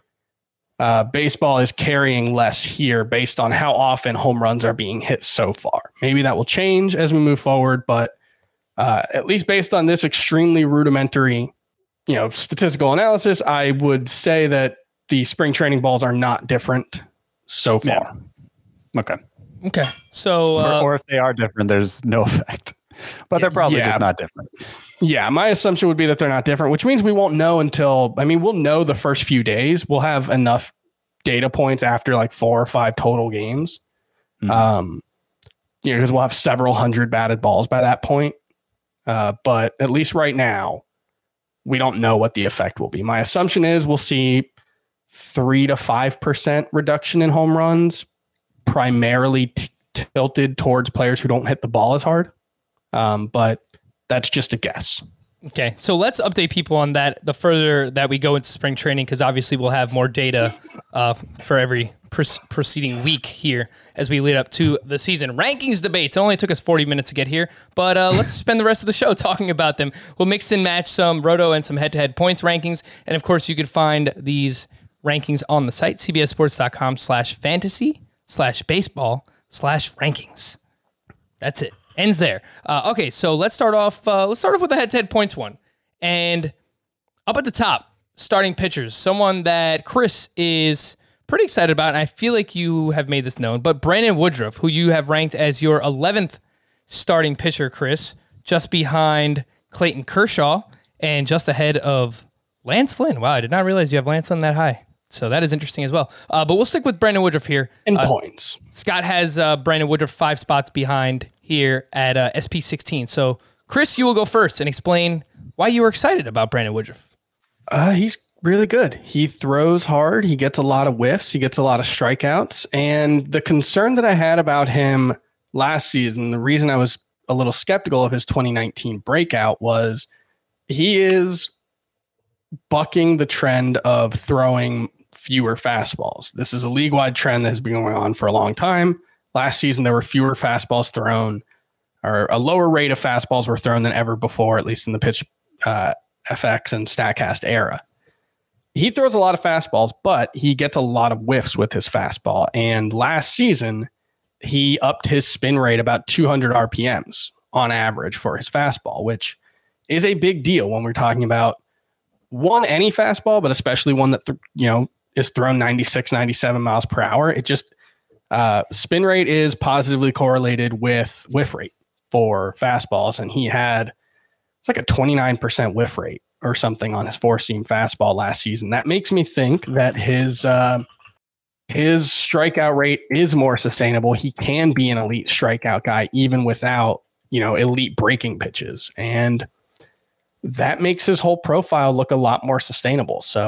baseball is carrying less here based on how often home runs are being hit so far. Maybe that will change as we move forward, but at least based on this extremely rudimentary, statistical analysis, I would say that the spring training balls are not different so far. Yeah. Okay. So, or if they are different, there's no effect, but they're probably just not different. Yeah. My assumption would be that they're not different, which means we won't know until, we'll know the first few days. We'll have enough data points after like 4 or 5 total games. Because we'll have several hundred batted balls by that point. But at least right now, we don't know what the effect will be. My assumption is we'll see 3 to 5% reduction in home runs, primarily tilted towards players who don't hit the ball as hard. But that's just a guess. Okay, so let's update people on that the further that we go into spring training, because obviously we'll have more data for every preceding week here as we lead up to the season. Rankings debates. It only took us 40 minutes to get here, but let's spend the rest of the show talking about them. We'll mix and match some roto and some head-to-head points rankings, and of course you could find these rankings on the site, cbssports.com/fantasy/baseball/rankings. That's it. Ends there. Okay, so let's start off with the head-to-head points one. And up at the top, starting pitchers, someone that Chris is pretty excited about, and I feel like you have made this known, but Brandon Woodruff, who you have ranked as your 11th starting pitcher, Chris, just behind Clayton Kershaw and just ahead of Lance Lynn. Wow, I did not realize you have Lance Lynn that high. So that is interesting as well. But we'll stick with Brandon Woodruff here. In points. Scott has Brandon Woodruff 5 spots behind here at SP16. So, Chris, you will go first and explain why you were excited about Brandon Woodruff. He's really good. He throws hard. He gets a lot of whiffs. He gets a lot of strikeouts. And the concern that I had about him last season, the reason I was a little skeptical of his 2019 breakout was he is bucking the trend of throwing fewer fastballs. This is a league-wide trend that has been going on for a long time. Last season, there were fewer fastballs thrown, or a lower rate of fastballs were thrown than ever before, at least in the pitch FX and StatCast era. He throws a lot of fastballs, but he gets a lot of whiffs with his fastball. And last season, he upped his spin rate about 200 RPMs on average for his fastball, which is a big deal when we're talking about any fastball, but especially one that, is thrown 96, 97 miles per hour. It just, spin rate is positively correlated with whiff rate for fastballs. And it's like a 29% whiff rate or something on his 4-seam fastball last season. That makes me think that his strikeout rate is more sustainable. He can be an elite strikeout guy, even without, elite breaking pitches. And that makes his whole profile look a lot more sustainable. So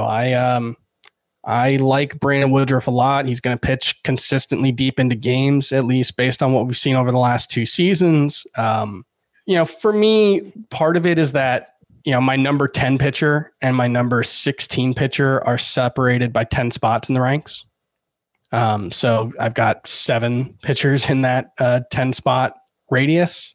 I like Brandon Woodruff a lot. He's going to pitch consistently deep into games, at least based on what we've seen over the last 2 seasons. For me, part of it is that, my number 10 pitcher and my number 16 pitcher are separated by 10 spots in the ranks. So I've got 7 pitchers in that 10 spot radius.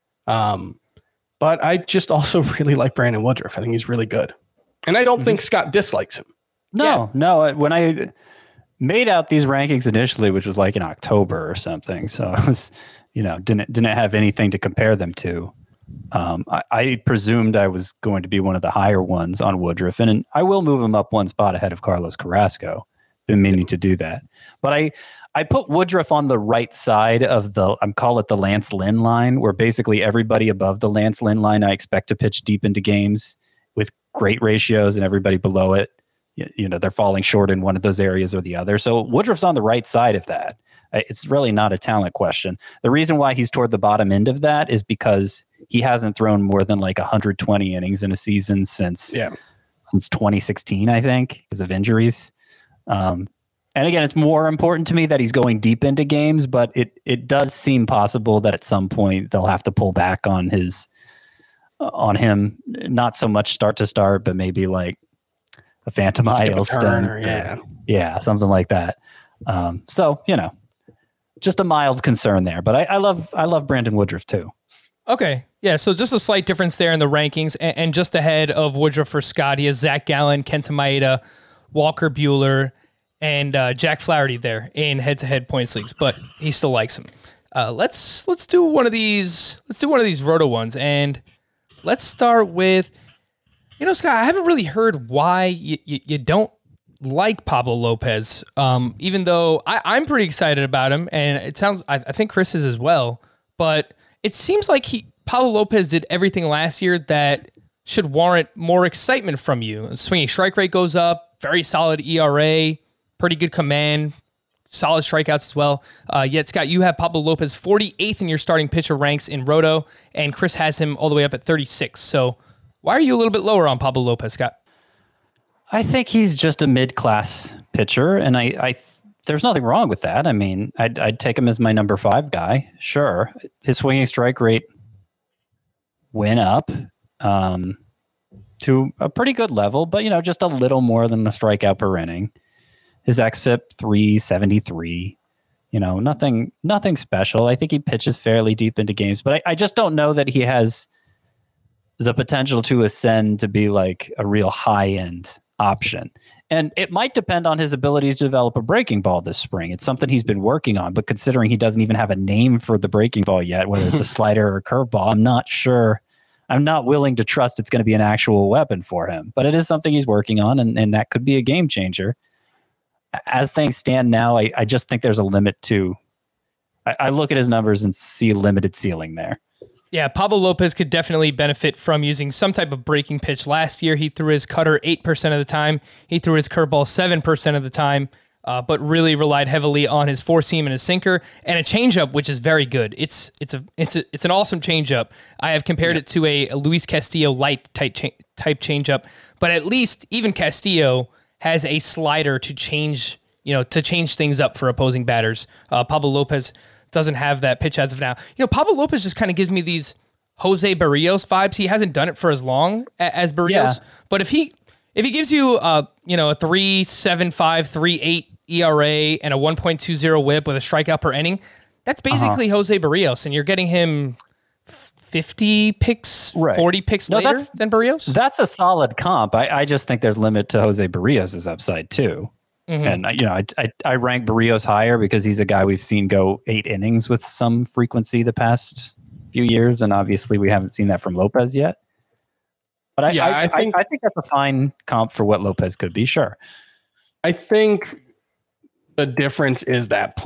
But I just also really like Brandon Woodruff. I think he's really good. And I don't think Scott dislikes him. No. When I made out these rankings initially, which was like in October or something. So I was, didn't have anything to compare them to. I presumed I was going to be one of the higher ones on Woodruff, and I will move him up one spot ahead of Carlos Carrasco. Been meaning to do that, but I put Woodruff on the right side of call it the Lance Lynn line, where basically everybody above the Lance Lynn line I expect to pitch deep into games with great ratios, and everybody below it, they're falling short in one of those areas or the other. So Woodruff's on the right side of that. It's really not a talent question. The reason why he's toward the bottom end of that is because he hasn't thrown more than like 120 innings in a season since 2016, I think, because of injuries. And again, it's more important to me that he's going deep into games, but it does seem possible that at some point they'll have to pull back on him, not so much start to start, but maybe like a Phantom IL stint. Yeah, something like that. So, just a mild concern there, but I love Brandon Woodruff too. Okay. Yeah. So just a slight difference there in the rankings, and just ahead of Woodruff for Scott, he has Zach Gallen, Kenta Maeda, Walker Buehler, and Jack Flaherty there in head-to-head points leagues, but he still likes him. Let's do one of these. Let's do one of these Roto ones, and let's start with, Scott, I haven't really heard why you don't like Pablo Lopez, even though I'm pretty excited about him, and it sounds, I think Chris is as well, but it seems like Pablo Lopez did everything last year that should warrant more excitement from you. Swinging strike rate goes up, very solid ERA, pretty good command, solid strikeouts as well. Yet, Scott, you have Pablo Lopez 48th in your starting pitcher ranks in Roto, and Chris has him all the way up at 36. So why are you a little bit lower on Pablo Lopez, Scott? I think he's just a mid-class pitcher, and I there's nothing wrong with that. I mean, I'd take him as my number 5 guy. Sure. His swinging strike rate went up to a pretty good level, but, just a little more than a strikeout per inning. His xFIP 373, nothing special. I think he pitches fairly deep into games, but I just don't know that he has the potential to ascend to be like a real high-end option. And it might depend on his ability to develop a breaking ball this spring. It's something he's been working on, but considering he doesn't even have a name for the breaking ball yet, whether it's a slider or a curveball, I'm not sure. I'm not willing to trust it's going to be an actual weapon for him, but it is something he's working on, and that could be a game changer. As things stand now, I just think there's a limit to, I look at his numbers and see a limited ceiling there. Yeah, Pablo Lopez could definitely benefit from using some type of breaking pitch. Last year, he threw his cutter 8% of the time. He threw his curveball 7% of the time, but really relied heavily on his four seam and his sinker and a changeup, which is very good. It's an awesome changeup. I have compared it to a Luis Castillo light type changeup, but at least even Castillo has a slider to change things up for opposing batters. Pablo Lopez doesn't have that pitch as of now. Pablo Lopez just kind of gives me these Jose Barrios vibes. He hasn't done it for as long as Barrios, but if he gives you a 3.75, 3.8 ERA and a 1.20 WHIP with a strikeout per inning, that's basically Jose Barrios, and you're getting him 50 picks, 40 picks later than Barrios. That's a solid comp. I just think there's limit to Jose Barrios' upside too. Mm-hmm. And I rank Barrios higher because he's a guy we've seen go 8 innings with some frequency the past few years, and obviously we haven't seen that from Lopez yet. But I think that's a fine comp for what Lopez could be. Sure, I think the difference is that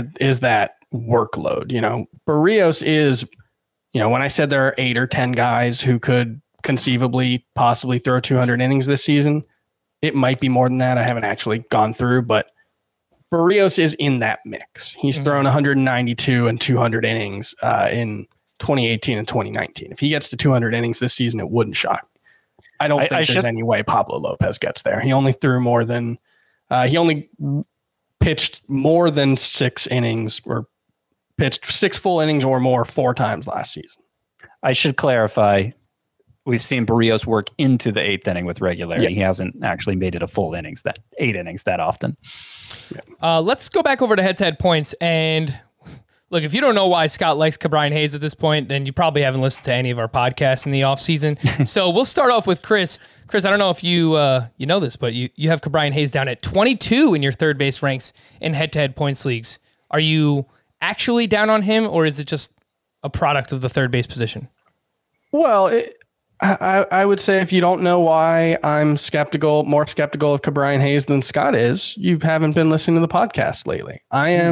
workload. Barrios is, when I said there are 8 or 10 guys who could conceivably possibly throw 200 innings this season. It might be more than that. I haven't actually gone through, but Barrios is in that mix. He's thrown 192 and 200 innings in 2018 and 2019. If he gets to 200 innings this season, it wouldn't shock me. I don't think there's any way Pablo Lopez gets there. He only threw more than he only pitched more than 6 innings or pitched 6 full innings or more 4 times last season. I should clarify. We've seen Barrios work into the 8th inning with regularity. Yeah. He hasn't actually made it a full 8 innings that often. Yeah. Let's go back over to head-to-head points, and Look, if you don't know why Scott likes Ke'Bryan Hayes at this point, then you probably haven't listened to any of our podcasts in the offseason. So we'll start off with Chris. Chris, I don't know if you you know this, but you have Ke'Bryan Hayes down at 22 in your third base ranks in head-to-head points leagues. Are you actually down on him, or is it just a product of the third base position? Well, I would say if you don't know why I'm more skeptical of Ke'Bryan Hayes than Scott is, you haven't been listening to the podcast lately.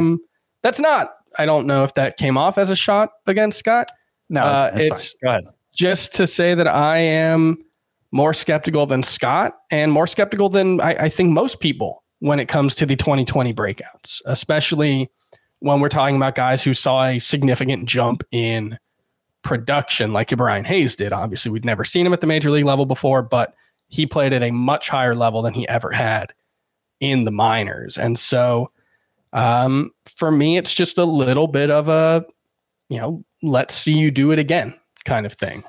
I don't know if that came off as a shot against Scott. No, it's fine. Go ahead. Just to say that I am more skeptical than Scott and more skeptical than I think most people when it comes to the 2020 breakouts, especially when we're talking about guys who saw a significant jump in production like Ke'Bryan Hayes did. Obviously, we'd never seen him at the major league level before, but he played at a much higher level than he ever had in the minors. And so for me, it's just a little bit of a, let's see you do it again kind of thing.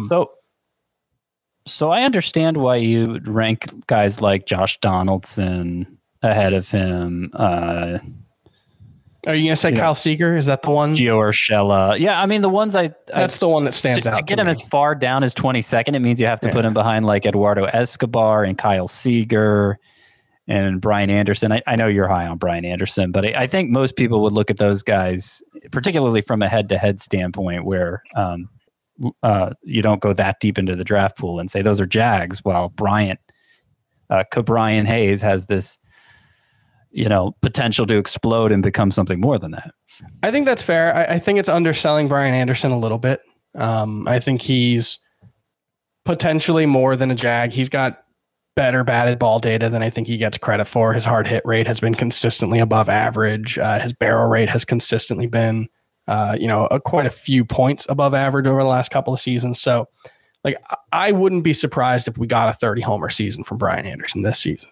So I understand why you rank guys like Josh Donaldson ahead of him. Are you going to say Kyle Seager? Is that the one? Gio Urshela. Yeah, I mean, the ones that's the one that stands out. To get him as far down as 22nd, it means you have to put him behind like Eduardo Escobar and Kyle Seager and Brian Anderson. I know you're high on Brian Anderson, but I think most people would look at those guys, particularly from a head-to-head standpoint, where you don't go that deep into the draft pool and say those are Jags, while Ke'Bryan Hayes has this, potential to explode and become something more than that. I think that's fair. I think it's underselling Brian Anderson a little bit. I think he's potentially more than a Jag. He's got better batted ball data than I think he gets credit for. His hard hit rate has been consistently above average. His barrel rate has consistently been, quite a few points above average over the last couple of seasons. So, I wouldn't be surprised if we got a 30 homer season from Brian Anderson this season.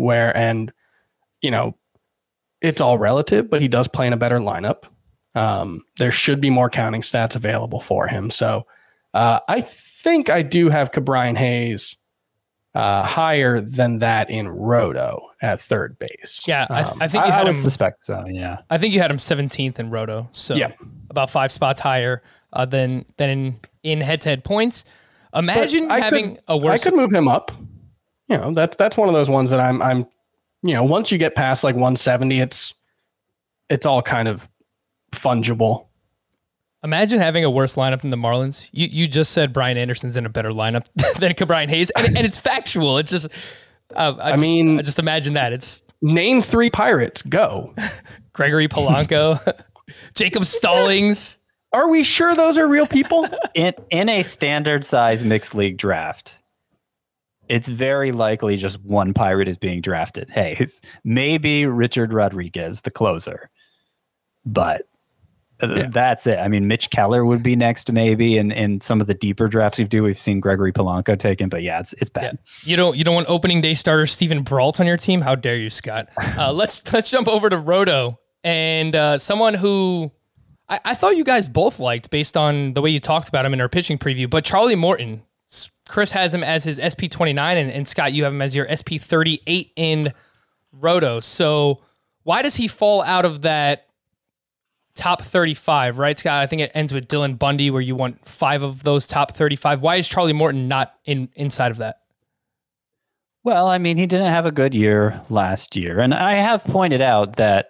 It's all relative, but he does play in a better lineup. There should be more counting stats available for him. So, I think I do have Ke'Bryan Hayes higher than that in Roto at third base. Yeah, I think you had him. Suspect so. Yeah, I think you had him 17th in Roto, so about 5 spots higher than in head-to-head points. Imagine having a worse. I could move him up. That's one of those ones that I'm. Once you get past like 170, it's all kind of fungible. Imagine having a worse lineup than the Marlins. You just said Brian Anderson's in a better lineup than Ke'Bryan Hayes, and it's factual. It's just, I just imagine that. It's name 3 Pirates. Go. Gregory Polanco, Jacob Stallings. Are we sure those are real people? In a standard size mixed league draft, it's very likely just one Pirate is being drafted. Hey, it's maybe Richard Rodriguez, the closer, but. That's it. I mean, Mitch Keller would be next, maybe, in some of the deeper drafts we've seen Gregory Polanco taken, but it's bad. Yeah. You don't want opening day starter Steven Brault on your team? How dare you, Scott? Let's jump over to Roto and someone who I thought you guys both liked based on the way you talked about him in our pitching preview, but Charlie Morton. Chris has him as his SP29, and Scott, you have him as your SP38 in Roto. So why does he fall out of that top 35, right, Scott? I think it ends with Dylan Bundy, where you want 5 of those top 35. Why is Charlie Morton not inside of that? Well, I mean, he didn't have a good year last year. And I have pointed out that,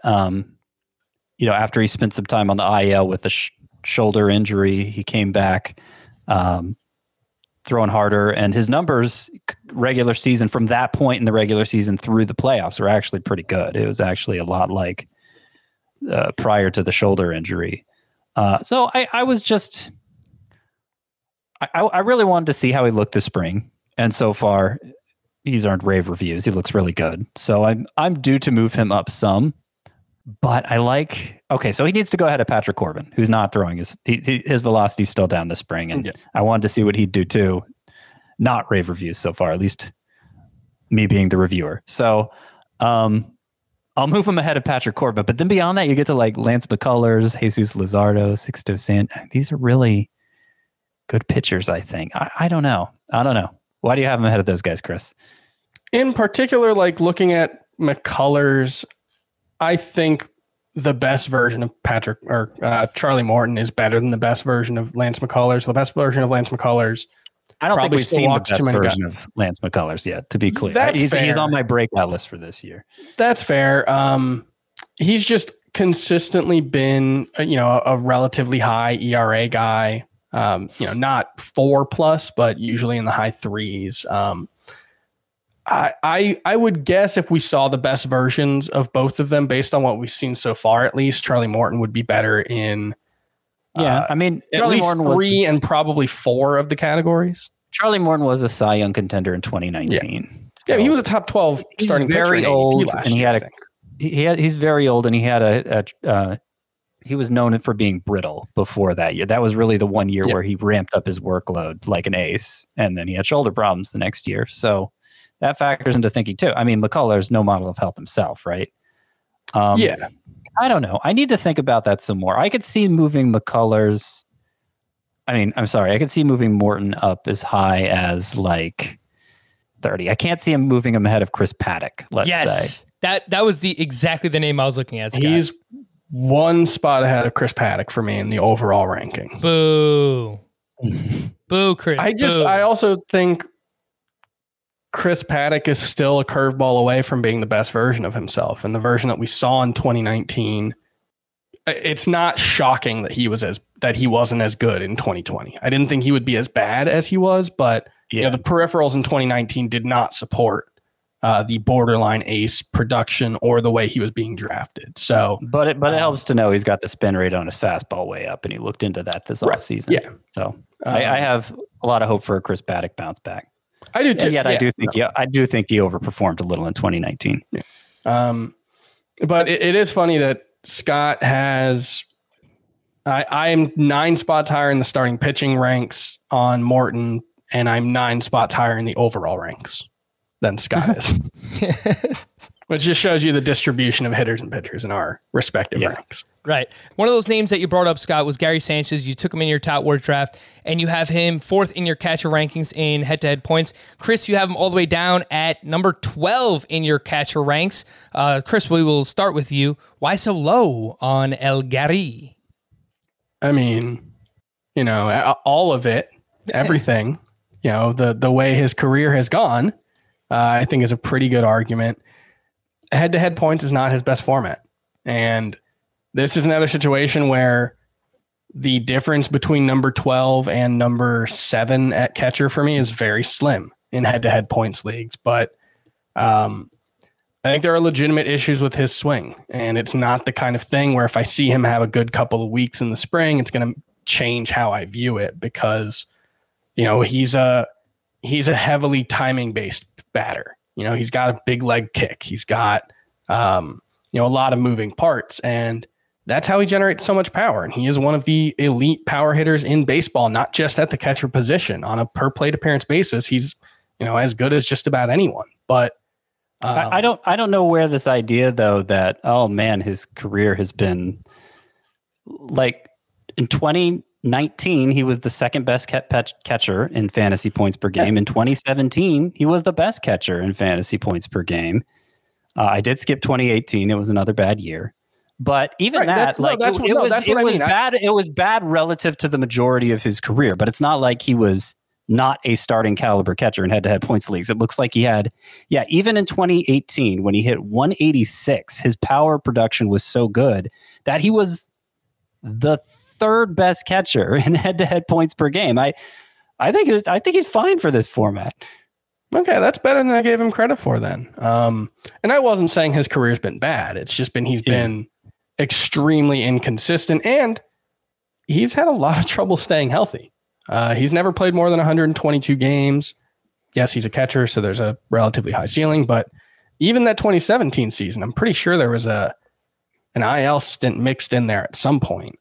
after he spent some time on the IL with a shoulder injury, he came back throwing harder. And his numbers regular season from that point in the regular season through the playoffs were actually pretty good. It was actually a lot like prior to the shoulder injury. So I was just, I really wanted to see how he looked this spring. And so far he's earned rave reviews. He looks really good. So I'm due to move him up some, but so he needs to go ahead of Patrick Corbin, who's not throwing his velocity is still down this spring. And I wanted to see what he'd do too. Not rave reviews so far, at least me being the reviewer. So, I'll move him ahead of Patrick Corbin, but then beyond that, you get to like Lance McCullers, Jesus Luzardo, Sixto San. These are really good pitchers, I think. I don't know. Why do you have him ahead of those guys, Chris? In particular, like looking at McCullers, I think the best version of Patrick or Charlie Morton is better than the best version of Lance McCullers. The best version of Lance McCullers. I don't think we've seen the best version of Lance McCullers yet, to be clear. He's on my breakout list for this year. That's fair. He's just consistently been, a relatively high ERA guy. Not 4+, but usually in the high 3s. I would guess if we saw the best versions of both of them, based on what we've seen so far, at least Charlie Morton would be better in. At Charlie least Morton 3 and probably 4 of the categories. Charlie Morton was a Cy Young contender in 2019. Yeah, he was a top 12 starting pitcher. Very old, and he's very old, and he had he was known for being brittle before that year. That was really the one year where he ramped up his workload like an ace, and then he had shoulder problems the next year. So that factors into thinking too. I mean, McCullers, no model of health himself, right? I don't know. I need to think about that some more. I could see moving McCullers. I could see moving Morton up as high as like 30. I can't see him moving him ahead of Chris Paddock, let's say. That was exactly the name I was looking at, Scott. He's one spot ahead of Chris Paddock for me in the overall ranking. Boo. Boo, Chris. I also think Chris Paddock is still a curveball away from being the best version of himself. And the version that we saw in 2019, it's not shocking that he wasn't as good in 2020. I didn't think he would be as bad as he was, but the peripherals in 2019 did not support the borderline ace production or the way he was being drafted. So, but it helps to know he's got the spin rate on his fastball way up, and he looked into that this offseason. Yeah. So I have a lot of hope for a Chris Paddock bounce back. I do too. And yet I do think he overperformed a little in 2019. Yeah. But it is funny that Scott has. I am 9 spots higher in the starting pitching ranks on Morton, and I'm 9 spots higher in the overall ranks than Scott is. Which just shows you the distribution of hitters and pitchers in our respective ranks. Right. One of those names that you brought up, Scott, was Gary Sanchez. You took him in your Tout Wars draft, and you have him 4th in your catcher rankings in head-to-head points. Chris, you have him all the way down at number 12 in your catcher ranks. Chris, we will start with you. Why so low on El Gary? I mean, all of it, everything, the way his career has gone, I think is a pretty good argument. Head-to-head points is not his best format. And this is another situation where the difference between number 12 and number 7 at catcher for me is very slim in head-to-head points leagues. But I think there are legitimate issues with his swing. And it's not the kind of thing where if I see him have a good couple of weeks in the spring, it's going to change how I view it because, he's a heavily timing-based batter. He's got a big leg kick. He's got, a lot of moving parts, and that's how he generates so much power. And he is one of the elite power hitters in baseball, not just at the catcher position. On a per plate appearance basis, he's, as good as just about anyone. But I don't know where this idea though that, oh man, his career has been like in 2019, he was the second best catcher in fantasy points per game. In 2017, he was the best catcher in fantasy points per game. I did skip 2018. It was another bad year. But even it was bad relative to the majority of his career, but it's not like he was not a starting caliber catcher in head-to-head points leagues. It looks like he had, even in 2018, when he hit 186, his power production was so good that he was the 3rd best catcher in head-to-head points per game. I think he's fine for this format. Okay, that's better than I gave him credit for then. And I wasn't saying his career's been bad. It's just been he's been extremely inconsistent, and he's had a lot of trouble staying healthy. He's never played more than 122 games. Yes, he's a catcher, so there's a relatively high ceiling, but even that 2017 season, I'm pretty sure there was an IL stint mixed in there at some point.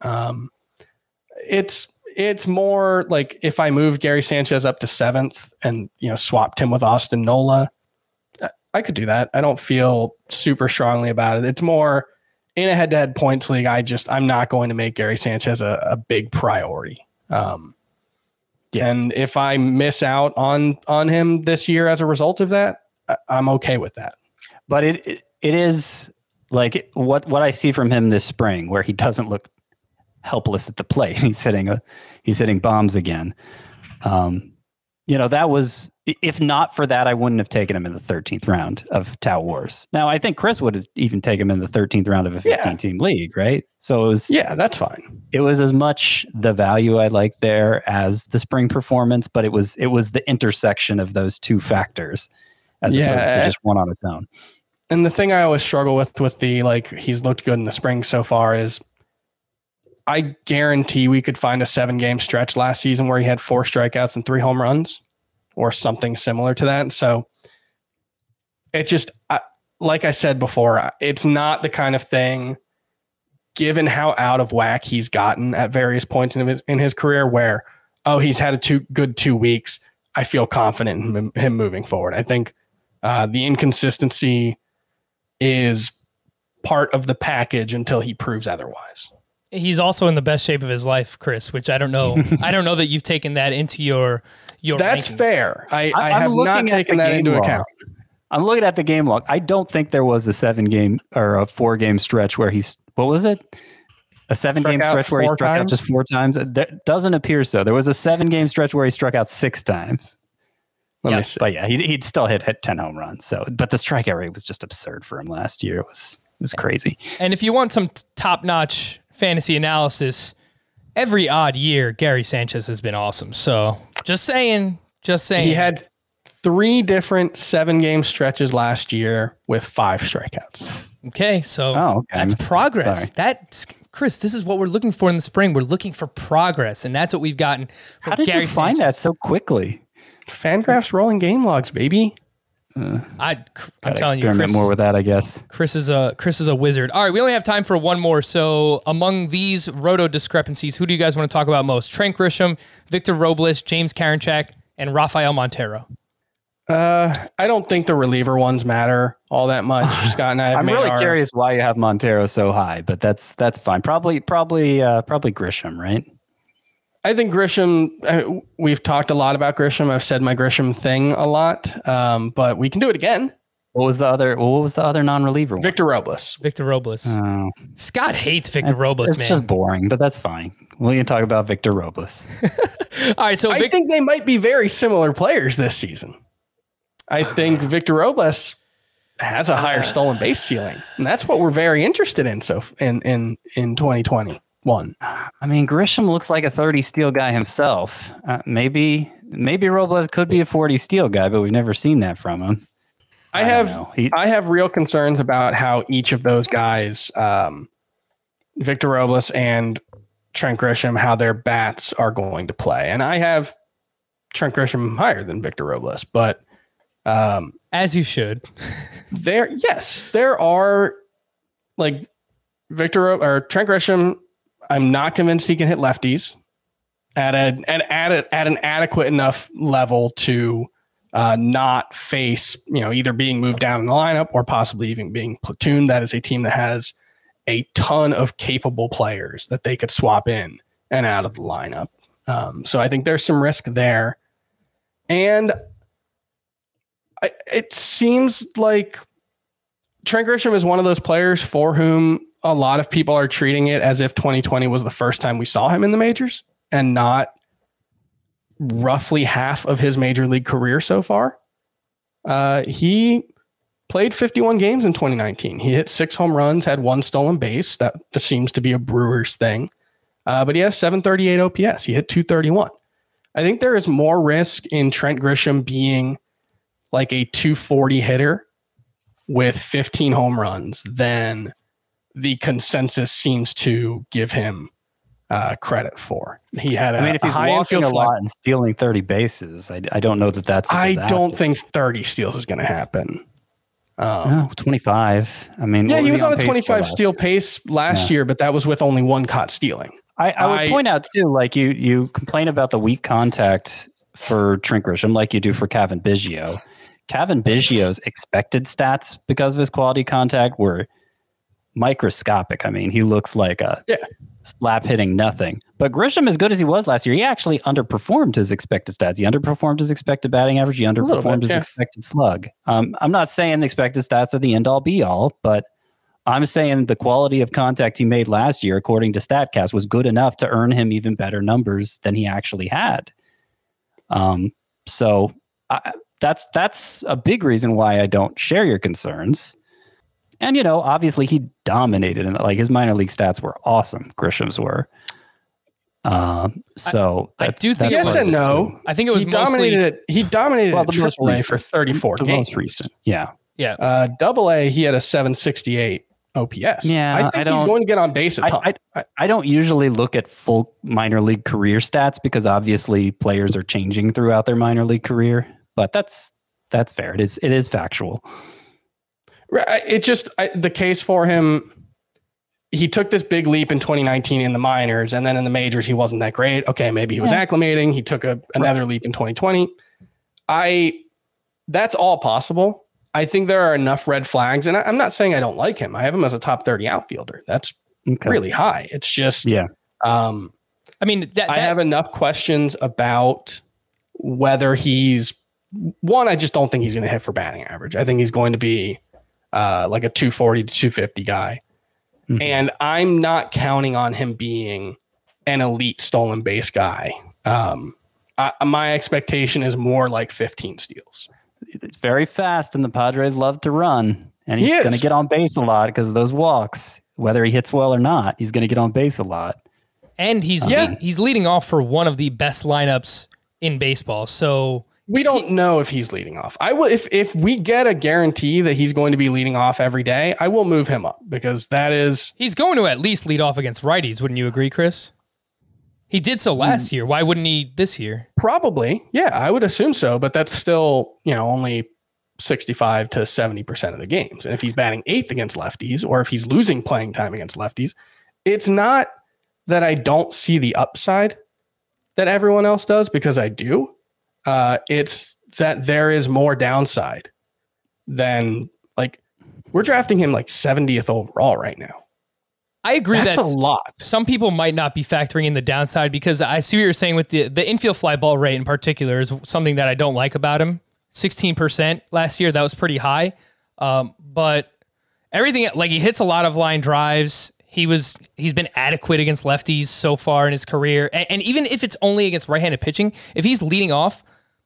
It's more like if I moved Gary Sanchez up to 7th and, swapped him with Austin Nola, I could do that. I don't feel super strongly about it. It's more in a head-to-head points league. I'm not going to make Gary Sanchez a big priority. And if I miss out on him this year as a result of that, I'm okay with that. But it is like what I see from him this spring, where he doesn't look helpless at the plate. He's hitting bombs again. That was, if not for that, I wouldn't have taken him in the 13th round of Tout Wars. Now, I think Chris would have even taken him in the 13th round of a 15-team league, right? So it was, that's fine. It was as much the value I liked there as the spring performance, but it was the intersection of those two factors as opposed to just one on its own. And the thing I always struggle with the, he's looked good in the spring so far is I guarantee we could find a 7-game stretch last season where he had 4 strikeouts and 3 home runs or something similar to that. So it just, like I said before, it's not the kind of thing, given how out of whack he's gotten at various points in his career, where, he's had a good 2 weeks. I feel confident in him moving forward. I think the inconsistency is part of the package until he proves otherwise. He's also in the best shape of his life, Chris, which I don't know. I don't know that you've taken that into your That's rankings. Fair. I have not taken that into account. I'm looking at the game log. I don't think there was a 7-game or a 4-game stretch where what was it? A 7-game stretch where he struck out just 4 times? That doesn't appear so. There was a 7-game stretch where he struck out 6 times. Let me see. But he'd still hit 10 home runs. But the strikeout rate was just absurd for him last year. It was crazy. And if you want some top-notch fantasy analysis, every odd year, Gary Sanchez has been awesome. So just saying. He had 3 different 7-game stretches last year with 5 strikeouts. Okay. So that's progress. Chris, this is what we're looking for in the spring. We're looking for progress, and that's what we've gotten from How did Gary you find Sanchez. that so quickly? Fangraphs rolling game logs, baby. I'm telling you, Chris, more with that, I guess. Chris is a wizard. All right, we only have time for one more. So among these roto discrepancies, who do you guys want to talk about most? Trent Grisham, Victor Robles, James Karinchak, and Rafael Montero. I don't think the reliever ones matter all that much. Scott and I have I'm really curious why you have Montero so high, but that's fine. Probably Grisham, right? I think Grisham, we've talked a lot about Grisham. I've said my Grisham thing a lot, but we can do it again. What was the other non-reliever one? Victor Robles. Oh. Scott hates Victor Robles, it's man. It's just boring, but that's fine. We can talk about Victor Robles. All right, so I think they might be very similar players this season. I think Victor Robles has a higher stolen base ceiling, and that's what we're very interested in. So in 2021, I mean, Grisham looks like a 30 steal guy himself. Maybe Robles could be a 40 steal guy, but we've never seen that from him. I have real concerns about how each of those guys, Victor Robles and Trent Grisham, how their bats are going to play, and I have Trent Grisham higher than Victor Robles, but. As you should. There are like Trent Grisham. I'm not convinced he can hit lefties at an adequate enough level to not face, either being moved down in the lineup or possibly even being platooned. That is a team that has a ton of capable players that they could swap in and out of the lineup. So I think there's some risk there. And it seems like Trent Grisham is one of those players for whom a lot of people are treating it as if 2020 was the first time we saw him in the majors and not roughly half of his major league career so far. He played 51 games in 2019. He hit 6 home runs, had 1 stolen base. That seems to be a Brewers thing. But he has 738 OPS. He hit 231. I think there is more risk in Trent Grisham being like a 240 hitter with 15 home runs than the consensus seems to give him credit for. He had if he's walking a lot and stealing 30 bases, I don't know that's a disaster. I don't think 30 steals is going to happen. 25. I mean, he was on a 25 steal pace last year, but that was with only 1 caught stealing. I would point out too, like you complain about the weak contact for Trent Grisham, like you do for Cavan Biggio. Cavan Biggio's expected stats because of his quality contact were microscopic. I mean, he looks like a slap hitting nothing. But Grisham, as good as he was last year, he actually underperformed his expected stats. He underperformed his expected batting average. He underperformed his expected slug. I'm not saying the expected stats are the end all be all, but I'm saying the quality of contact he made last year, according to StatCast, was good enough to earn him even better numbers than he actually had. So that's a big reason why I don't share your concerns. And, obviously he dominated, and like his minor league stats were awesome. Grisham's were. So I do think yes and no. I think it was he dominated the AAA for 34 games. Most recent. Yeah. AA, he had a 768 OPS. Yeah, I think he's going to get on base a ton. I don't usually look at full minor league career stats because obviously players are changing throughout their minor league career, but that's fair. It is factual. The case for him, he took this big leap in 2019 in the minors, and then in the majors, he wasn't that great. Okay, maybe he was acclimating. He took another leap in 2020. That's all possible. I think there are enough red flags, and I'm not saying I don't like him. I have him as a top 30 outfielder. That's really high. It's just, I have enough questions about whether he's one. I just don't think he's going to hit for batting average. I think he's going to be like a 240 to 250 guy. Mm-hmm. And I'm not counting on him being an elite stolen base guy. My expectation is more like 15 steals. It's very fast, and the Padres love to run. And he's going to get on base a lot because of those walks. Whether he hits well or not, he's going to get on base a lot. And he's leading off for one of the best lineups in baseball. So we don't know if he's leading off. I will if we get a guarantee that he's going to be leading off every day, I will move him up because he's going to at least lead off against righties. Wouldn't you agree, Chris? He did so last year. Why wouldn't he this year? Probably. Yeah, I would assume so, but that's still, only 65 to 70% of the games. And if he's batting eighth against lefties, or if he's losing playing time against lefties, it's not that I don't see the upside that everyone else does, because I do. It's that there is more downside than, like, we're drafting him like 70th overall right now. I agree. That's a lot. Some people might not be factoring in the downside, because I see what you're saying with the infield fly ball rate in particular is something that I don't like about him. 16% last year. That was pretty high. But everything, like, he hits a lot of line drives. He's been adequate against lefties so far in his career. And even if it's only against right-handed pitching, if he's leading off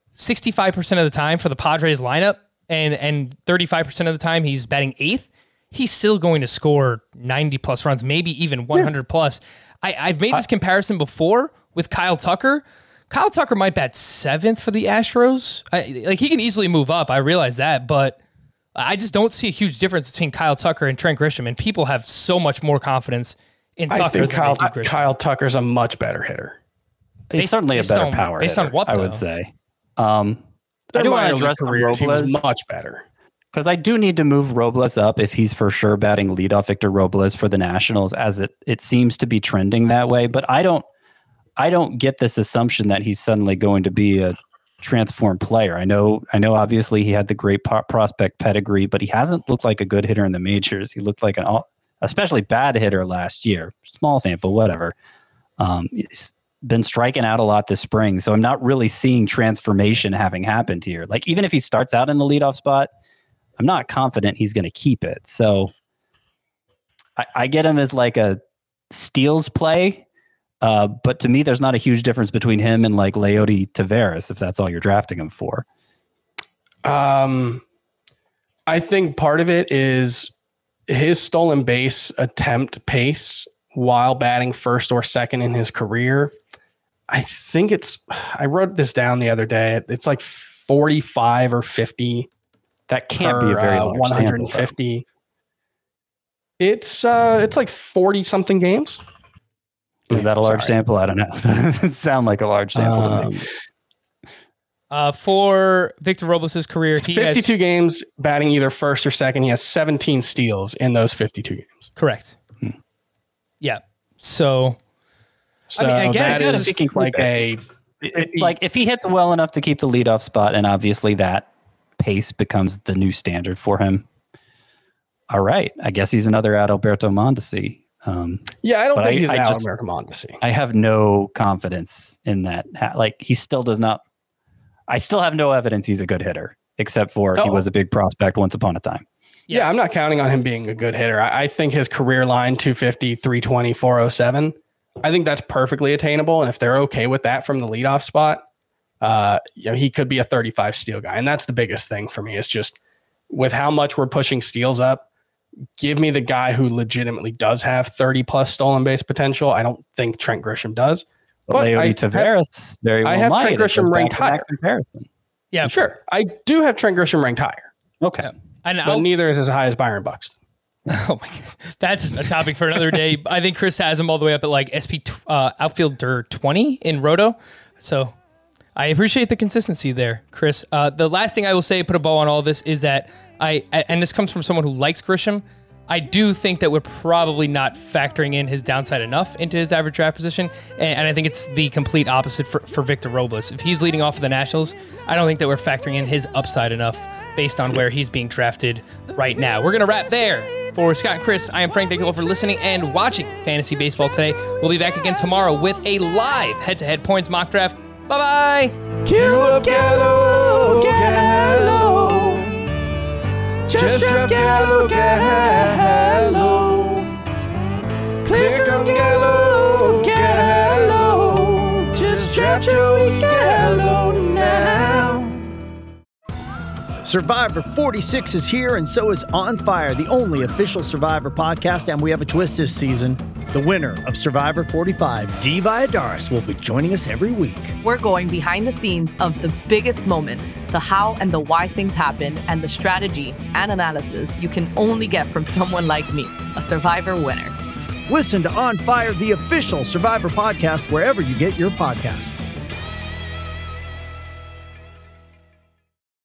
65% of the time for the Padres lineup and 35% of the time he's batting eighth, he's still going to score 90 plus runs, maybe even 100 plus. I've made this comparison before with Kyle Tucker. Kyle Tucker might bat seventh for the Astros. He can easily move up. I realize that, but I just don't see a huge difference between Kyle Tucker and Trent Grisham, and people have so much more confidence in Tucker. I think Kyle Tucker's a much better hitter. He's certainly a better power hitter. Based on what, though? I would say. I do want to address Robles. He was much better. Because I do need to move Robles up if he's for sure batting leadoff Victor Robles for the Nationals, as it seems to be trending that way. But I don't get this assumption that he's suddenly going to be a transformed player. I know obviously he had the great prospect pedigree, but he hasn't looked like a good hitter in the majors. He looked like an especially bad hitter last year. Small sample, whatever. He's been striking out a lot this spring, so I'm not really seeing transformation having happened here. Like, even if he starts out in the leadoff spot, I'm not confident he's going to keep it. So I get him as like a steals play. But to me, there's not a huge difference between him and like Leody Taveras, if that's all you're drafting him for. I think part of it is his stolen base attempt pace while batting first or second in his career. I think I wrote this down the other day. It's like 45 or 50. That can't be a very large 150. Sample, it's like 40 something games. Is that a large sample? I don't know. It sounds like a large sample to me. For Victor Robles' career, he 52 games batting either first or second. He has 17 steals in those 52 games. Correct. Yeah. So I mean, again, that is if he hits well enough to keep the leadoff spot, and obviously that pace becomes the new standard for him. All right. I guess he's another Adalberto Mondesi. I don't think he's Adalberto Mondesi. I have no confidence in that. He still does not. I still have no evidence he's a good hitter, except for he was a big prospect once upon a time. Yeah, I'm not counting on him being a good hitter. I think his career line, 250, 320, 407, I think that's perfectly attainable. And if they're okay with that from the leadoff spot, he could be a 35 steal guy. And that's the biggest thing for me is just with how much we're pushing steals up, give me the guy who legitimately does have 30 plus stolen base potential. I don't think Trent Grisham does. But Leody Taveras very well I have might. Trent Grisham ranked higher. Comparison. Yeah, sure. I do have Trent Grisham ranked higher. Okay. But neither is as high as Byron Buxton. Oh my God. That's a topic for another day. I think Chris has him all the way up at like SP outfielder 20 in Roto. So I appreciate the consistency there, Chris. The last thing I will say, put a bow on all this, is that and this comes from someone who likes Grisham, I do think that we're probably not factoring in his downside enough into his average draft position. And I think it's the complete opposite for Victor Robles. If he's leading off of the Nationals, I don't think that we're factoring in his upside enough based on where he's being drafted right now. We're going to wrap there. For Scott and Chris, I am Frank. Thank you all for listening and watching Fantasy Baseball today. We'll be back again tomorrow with a live head-to-head points mock draft. Bye-bye. Queue up Gallo, Gallo. Just drop Gallo, Gallo. Click on Gallo, Gallo. Just drop Joey Gallo now. Survivor 46 is here, and so is On Fire, the only official Survivor podcast, and we have a twist this season. The winner of Survivor 45, Dee Valladares, will be joining us every week. We're going behind the scenes of the biggest moments, the how and the why things happen, and the strategy and analysis you can only get from someone like me, a Survivor winner. Listen to On Fire, the official Survivor podcast, wherever you get your podcasts.